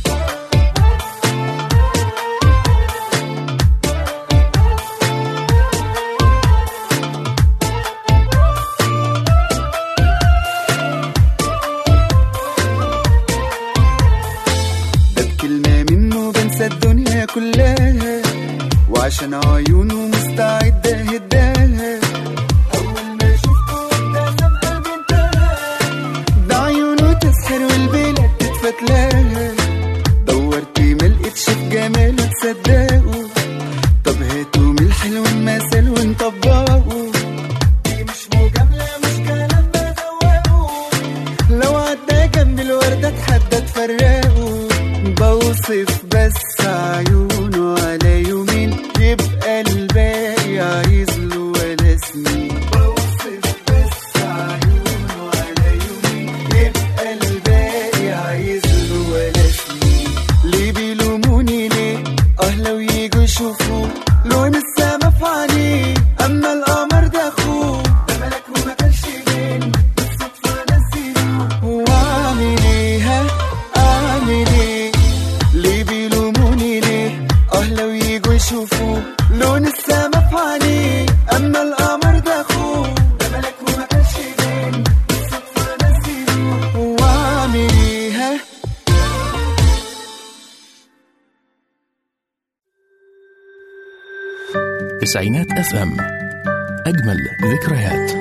ده بكلمة منه بنسى الدنيا كلها، وعشان عيونه مستعد اهداها. أول ما شفته ابتسم قلبي انتهى، ده عيونه تسحر والبلاد تتفتلاها. دورت ملقتش في جماله تصدقوا، طب هاتوا من الحلو المثل ونطبقه. دي مش مجاملة مش كلام بزوقه، لو عدى جنب الوردة اتحدى تفرقه. بوصف بس عيونه على يومين، يبقى الباقي عايز له ولا سنين. بوصف بس عيونه على يومين، يبقى الباقي عايز له ولا سنين. ليه بيلوموني ليه؟ لو ييجوا يشوفوا لون السما في عينيه، اما القمر ده اخوه ده ملك وما كانش من بالصدفه نسيله. واعمل ايه اعمل ايه؟ ليه بيلوموني ليه؟ لو ييجوا يشوفوا لون السما في عينيه، اما القمر ده اخوه ده ملك وما كانش من بالصدفه نسيله. واعمل ايه؟ تسعينات FM، أجمل ذكريات.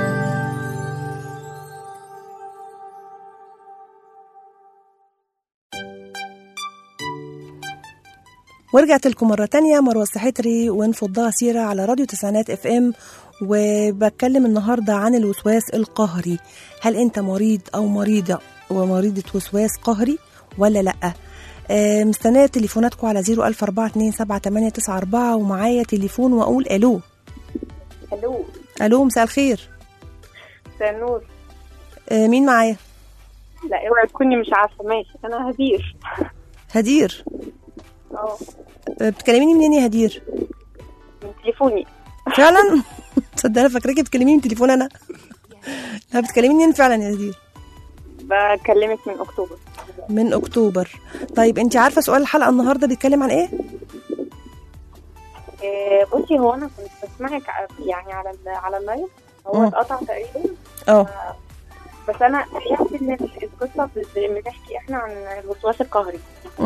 ورجعت لكم مرة تانية، مروة السحتري ونفضها سيرة على راديو تسعينات FM، وبتكلم النهاردة عن الوسواس القهري. هل أنت مريض أو مريضة ومريضة وسواس قهري ولا لأ؟ مستنية تليفوناتكم على 014278994، ومعايا تليفون وأقول ألو. ألو مساء الخير. مساء النور. مين معايا؟ لا اوعي تكوني مش عارفة. ماشي، أنا هدير. هدير؟ بتكلميني منين يا هدير؟ من تليفوني. فعلا؟ تصدق انا فاكراكي بتكلميني من تليفون انا. لا بتكلميني منين فعلا يا هدير؟ بكلمك من اكتوبر. من اكتوبر. طيب انت عارفه سؤال الحلقه النهارده بيتكلم عن ايه؟ بصي هو انا كنت بسمعك يعني على اللايف، هو اتقطع تقريبا. بس انا سمعت ان القصه بتحكي احنا عن الوسواس القهري.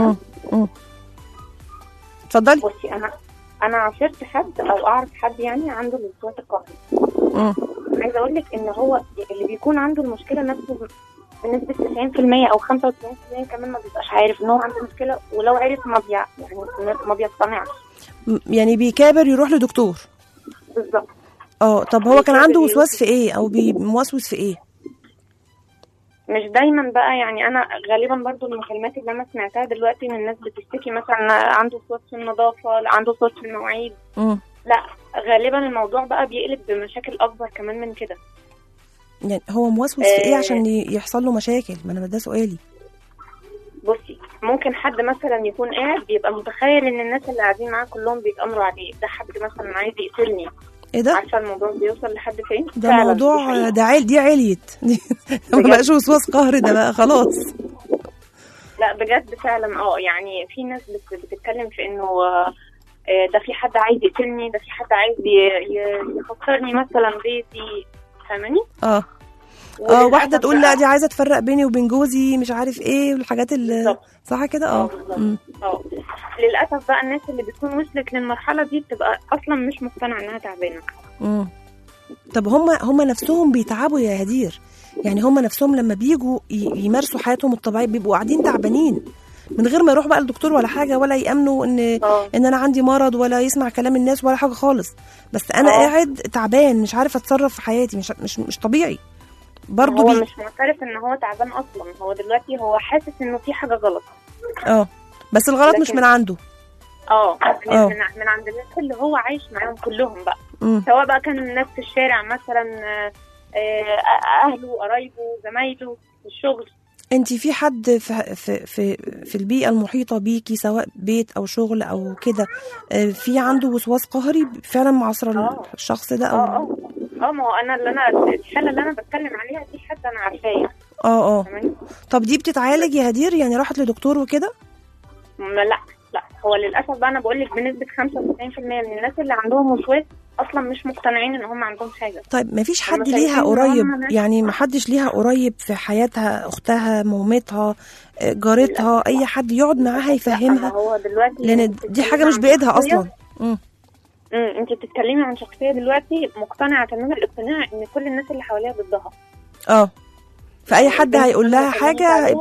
اتفضلي. بصي انا عاشرت حد او اعرف حد يعني عنده الوسواس القهري. عايزه اقول لك ان هو اللي بيكون عنده المشكله نفسه بنسبه 90% او 95% كمان ما بيبقاش عارف ان هو عنده مشكله، ولو عرف ما بيقتنعش. يعني بيكابر يروح لدكتور. بالظبط. طب هو كان عنده وسواس في ايه او موسوس في ايه؟ مش دايما بقى، يعني انا غالبا برضو المكالمات اللي انا سمعتها دلوقتي من الناس بتشتكي مثلا عنده وسواس في النظافه، عنده وسواس في المواعيد. لا غالبا الموضوع بقى بيقلب بمشاكل اكبر كمان من كده. يعني هو موسوس في ايه عشان يحصل له مشاكل؟ ما انا ده سؤالي. بصي ممكن حد مثلا يكون قاعد بيبقى متخيل ان الناس اللي قاعدين معاه كلهم بيتأمروا عليه، ده حد مثلا عايز يقتلني. ايه ده؟ عارفه الموضوع بيوصل لحد فين؟ ده موضوع دي عليت ما بقاش وسواس قهري ده بقى خلاص. لا بجد فعلا. يعني في ناس بتتكلم في انه ده في حد عايز يقتلني، ده في حد عايز يخسرني مثلا بيتي، فاهماني؟ واحده تقول لا دي عايزه تفرق بيني وبين جوزي مش عارف ايه والحاجات اللي صح كده. للاسف بقى الناس اللي بتكون وصلت للمرحله دي بتبقى اصلا مش مقتنعه انها تعبانه. طب هم نفسهم بيتعبوا يا هدير؟ يعني هم نفسهم لما بيجوا يمارسوا حياتهم الطبيعيه بيبقوا قاعدين تعبانين من غير ما يروح بقى للدكتور ولا حاجه، ولا يامنوا ان انا عندي مرض، ولا يسمع كلام الناس ولا حاجه خالص، بس انا قاعد تعبان مش عارف اتصرف في حياتي، مش طبيعي برضو. هو مش معترف ان هو تعبان اصلا، هو دلوقتي هو حاسس انه في حاجه غلط. بس الغلط مش من عنده. من عند الناس اللي هو عايش معاهم كلهم بقى. سواء بقى كان الناس في الشارع مثلا، اهله، قرايبه، زمايله في الشغل. انت في حد في البيئه المحيطه بيكي سواء بيت او شغل او كده في عنده وسواس قهري فعلا معاصره الشخص ده؟ ما هو انا الحاله اللي انا بتكلم عليها دي حد انا عارفاه. طب دي بتتعالج يا هدير؟ يعني راحت لدكتور وكده؟ لا هو للاسف بقى انا بقول لك بنسبه 95% من الناس اللي عندهم وسواس اصلا مش مقتنعين ان هم عندهم حاجه. طيب ما فيش حد ليها قريب؟ يعني ما حدش ليها قريب في حياتها، اختها، مامتها، جارتها، اي حد يقعد معاها يفهمها؟ هو دلوقتي لان دي حاجه مش بايدها اصلا. انت بتتكلمي عن شخصيه دلوقتي مقتنعه تمام الاقتناع ان كل الناس اللي حواليها ضدها. فاي حد هيقول لها حاجه.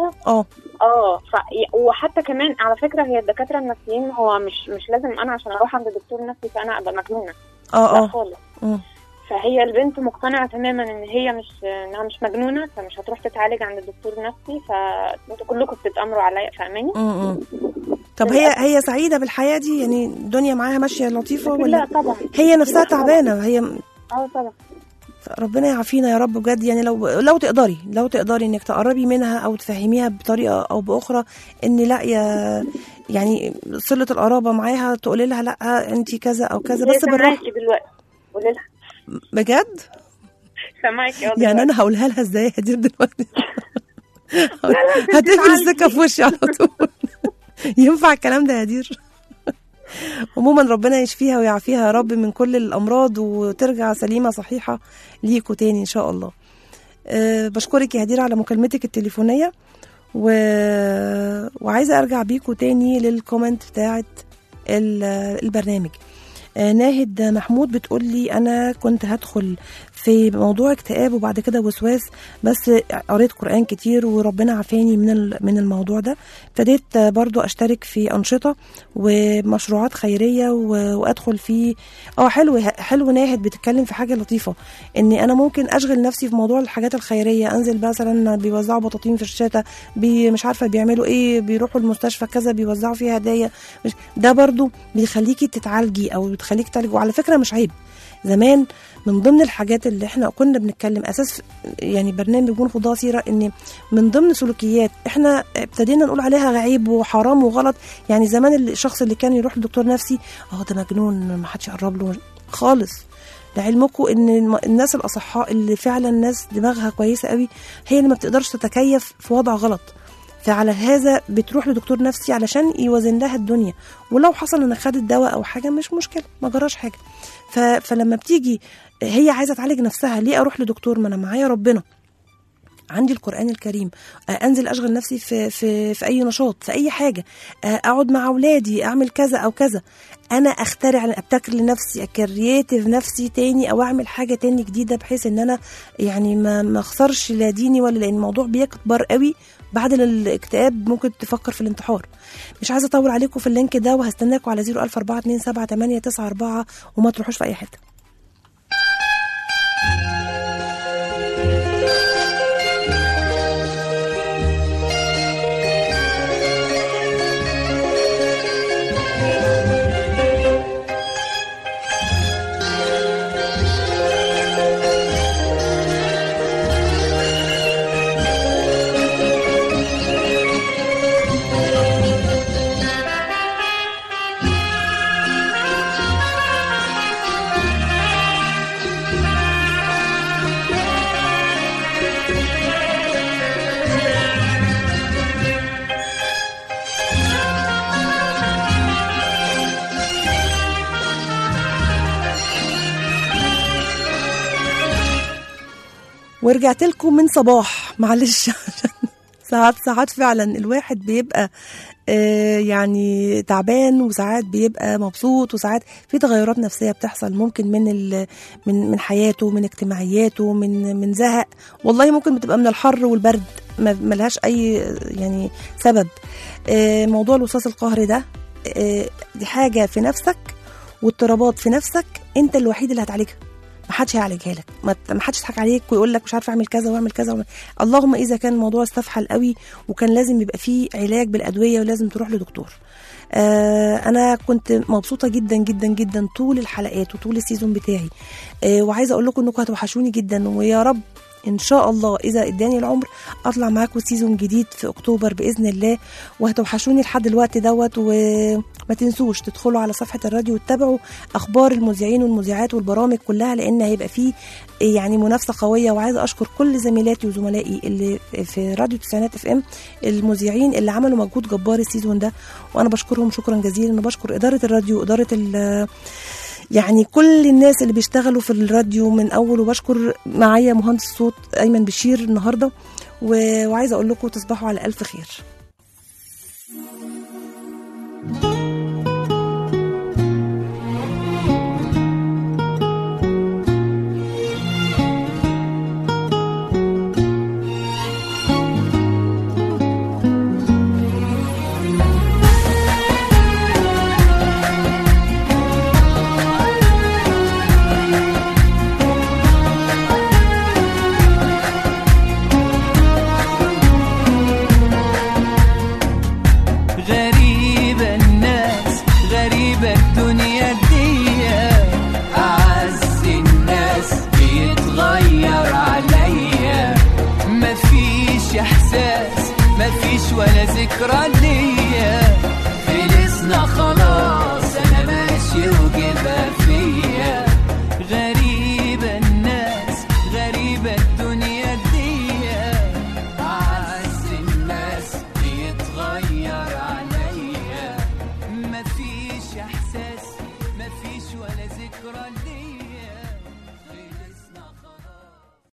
وحتى كمان على فكره هي الدكاتره النفسيين هو مش لازم انا عشان اروح عند دكتور نفسي فانا ابقى مجنونه. لا خالص. فهي البنت مقتنعه تماما انها مش مجنونه، فمش هتروح تتعالج عند الدكتور نفسي، فانتوا كلكم بتتامروا عليا، فاهماني؟ طب هي سعيده بالحياه دي؟ يعني الدنيا معاها ماشيه لطيفه ولا؟ لا طبعا. هي نفسها تعبانه هي. طبعا. ربنا يعافينا يا رب بجد. يعني لو تقدري انك تقربي منها او تفهميها بطريقه او باخرى ان لا يعني صله القرابه معاها، تقولي لها لا انت كذا او كذا، بس بالراحه. دلوقتي قولي لها بجد سامعاكي. يعني انا هقولها لها ازاي هدير دلوقتي؟ هتقفل السكه في وشي على طول. ينفع الكلام ده يا هدير؟ عموما ربنا يشفيها ويعافيها يا رب من كل الأمراض وترجع سليمة صحيحة ليكوا تاني إن شاء الله. بشكرك يا هدير على مكالمتك التليفونية وعايزة أرجع بيكوا تاني للكومنت بتاعت البرنامج. ناهد محمود بتقول لي أنا كنت هدخل في موضوع اكتئاب وبعد كده وسواس، بس قريت قرآن كتير وربنا عافاني من الموضوع ده. ابتديت برضو أشترك في أنشطة ومشروعات خيرية وأدخل في حلو. ناهد بتتكلم في حاجة لطيفة، إني أنا ممكن أشغل نفسي في موضوع الحاجات الخيرية، أنزل مثلا بيوزعوا بطاطين في الشتاء، مش عارفة بيعملوا إيه، بيروحوا المستشفى كذا بيوزعوا فيها هدايا. ده برضو بيخليكي تتعالجي أو بتخليك تعالجي، وعلى فكرة مش عيب. زمان من ضمن الحاجات اللي احنا كنا بنتكلم اساس يعني برنامج بون فضاء سيرة، ان من ضمن سلوكيات احنا ابتدينا نقول عليها عيب وحرام وغلط. يعني زمان الشخص اللي كان يروح لدكتور نفسي ده مجنون ما حدش يقرب له خالص. لعلمكم ان الناس الاصحاء اللي فعلا ناس دماغها كويسه قوي هي اللي ما بتقدرش تتكيف في وضع غلط. فعلى هذا بتروح لدكتور نفسي علشان يوازن لها الدنيا، ولو حصل انك خدت دواء او حاجه مش مشكله، ما جراش حاجه. فلما بتيجي هي عايزه تعالج نفسها، ليه اروح لدكتور؟ ما انا معايا ربنا، عندي القرآن الكريم، انزل اشغل نفسي في اي نشاط، في اي حاجه، اقعد مع اولادي، اعمل كذا او كذا، انا اخترع، ابتكر لنفسي، اكرياتيف نفسي تاني، او اعمل حاجه تاني جديده، بحيث ان انا يعني ما اخسرش لا ديني ولا، لان الموضوع بيكبر قوي بعد الاكتئاب، ممكن تفكر في الانتحار. مش عايزه اطول عليكم في اللينك ده، وهستناكم على 004277894 وما تروحوش في اي حته. ورجعت لكم من صباح، معلش ساعات فعلا الواحد بيبقى يعني تعبان، وساعات بيبقى مبسوط، وساعات في تغيرات نفسية بتحصل، ممكن من حياته، من اجتماعياته، من زهق، والله ممكن بتبقى من الحر والبرد، ملهاش اي يعني سبب. موضوع الوسواس القهري ده دي حاجة في نفسك، واضطرابات في نفسك، انت الوحيد اللي هتعالجها، ما حدش هيعالجها لك، ما حدش يضحك عليك ويقول لك مش عارف اعمل كذا واعمل كذا اللهم اذا كان الموضوع استفحل قوي وكان لازم يبقى فيه علاج بالادويه ولازم تروح لدكتور. انا كنت مبسوطه جدا جدا جدا طول الحلقات وطول السيزون بتاعي، وعايزه اقول لكم انكم هتوحشوني جدا، ويا رب ان شاء الله اذا اداني العمر اطلع معاكم سيزون جديد في اكتوبر باذن الله، وهتوحشوني لحد الوقت دوت. وما تنسوش تدخلوا على صفحه الراديو وتتابعوا اخبار المذيعين والمذيعات والبرامج كلها، لان هيبقى فيه يعني منافسه قويه. وعايزه اشكر كل زميلاتي وزملائي اللي في راديو تسعينات اف ام، المذيعين اللي عملوا مجهود جبار السيزون ده، وانا بشكرهم شكرا جزيلا. وبشكر اداره الراديو واداره يعني كل الناس اللي بيشتغلوا في الراديو من اول، وبشكر معايا مهندس الصوت ايمن بشير النهارده، وعايزه اقول لكم تصبحوا على الف خير. ولا ذكرى ليا، خلصنا خلاص انا ماشي وجبها فيا. غريبة الناس غريبة الدنيا دي، اعز الناس بيتغير عليا، مفيش احساس مفيش ولا ذكرى ليا.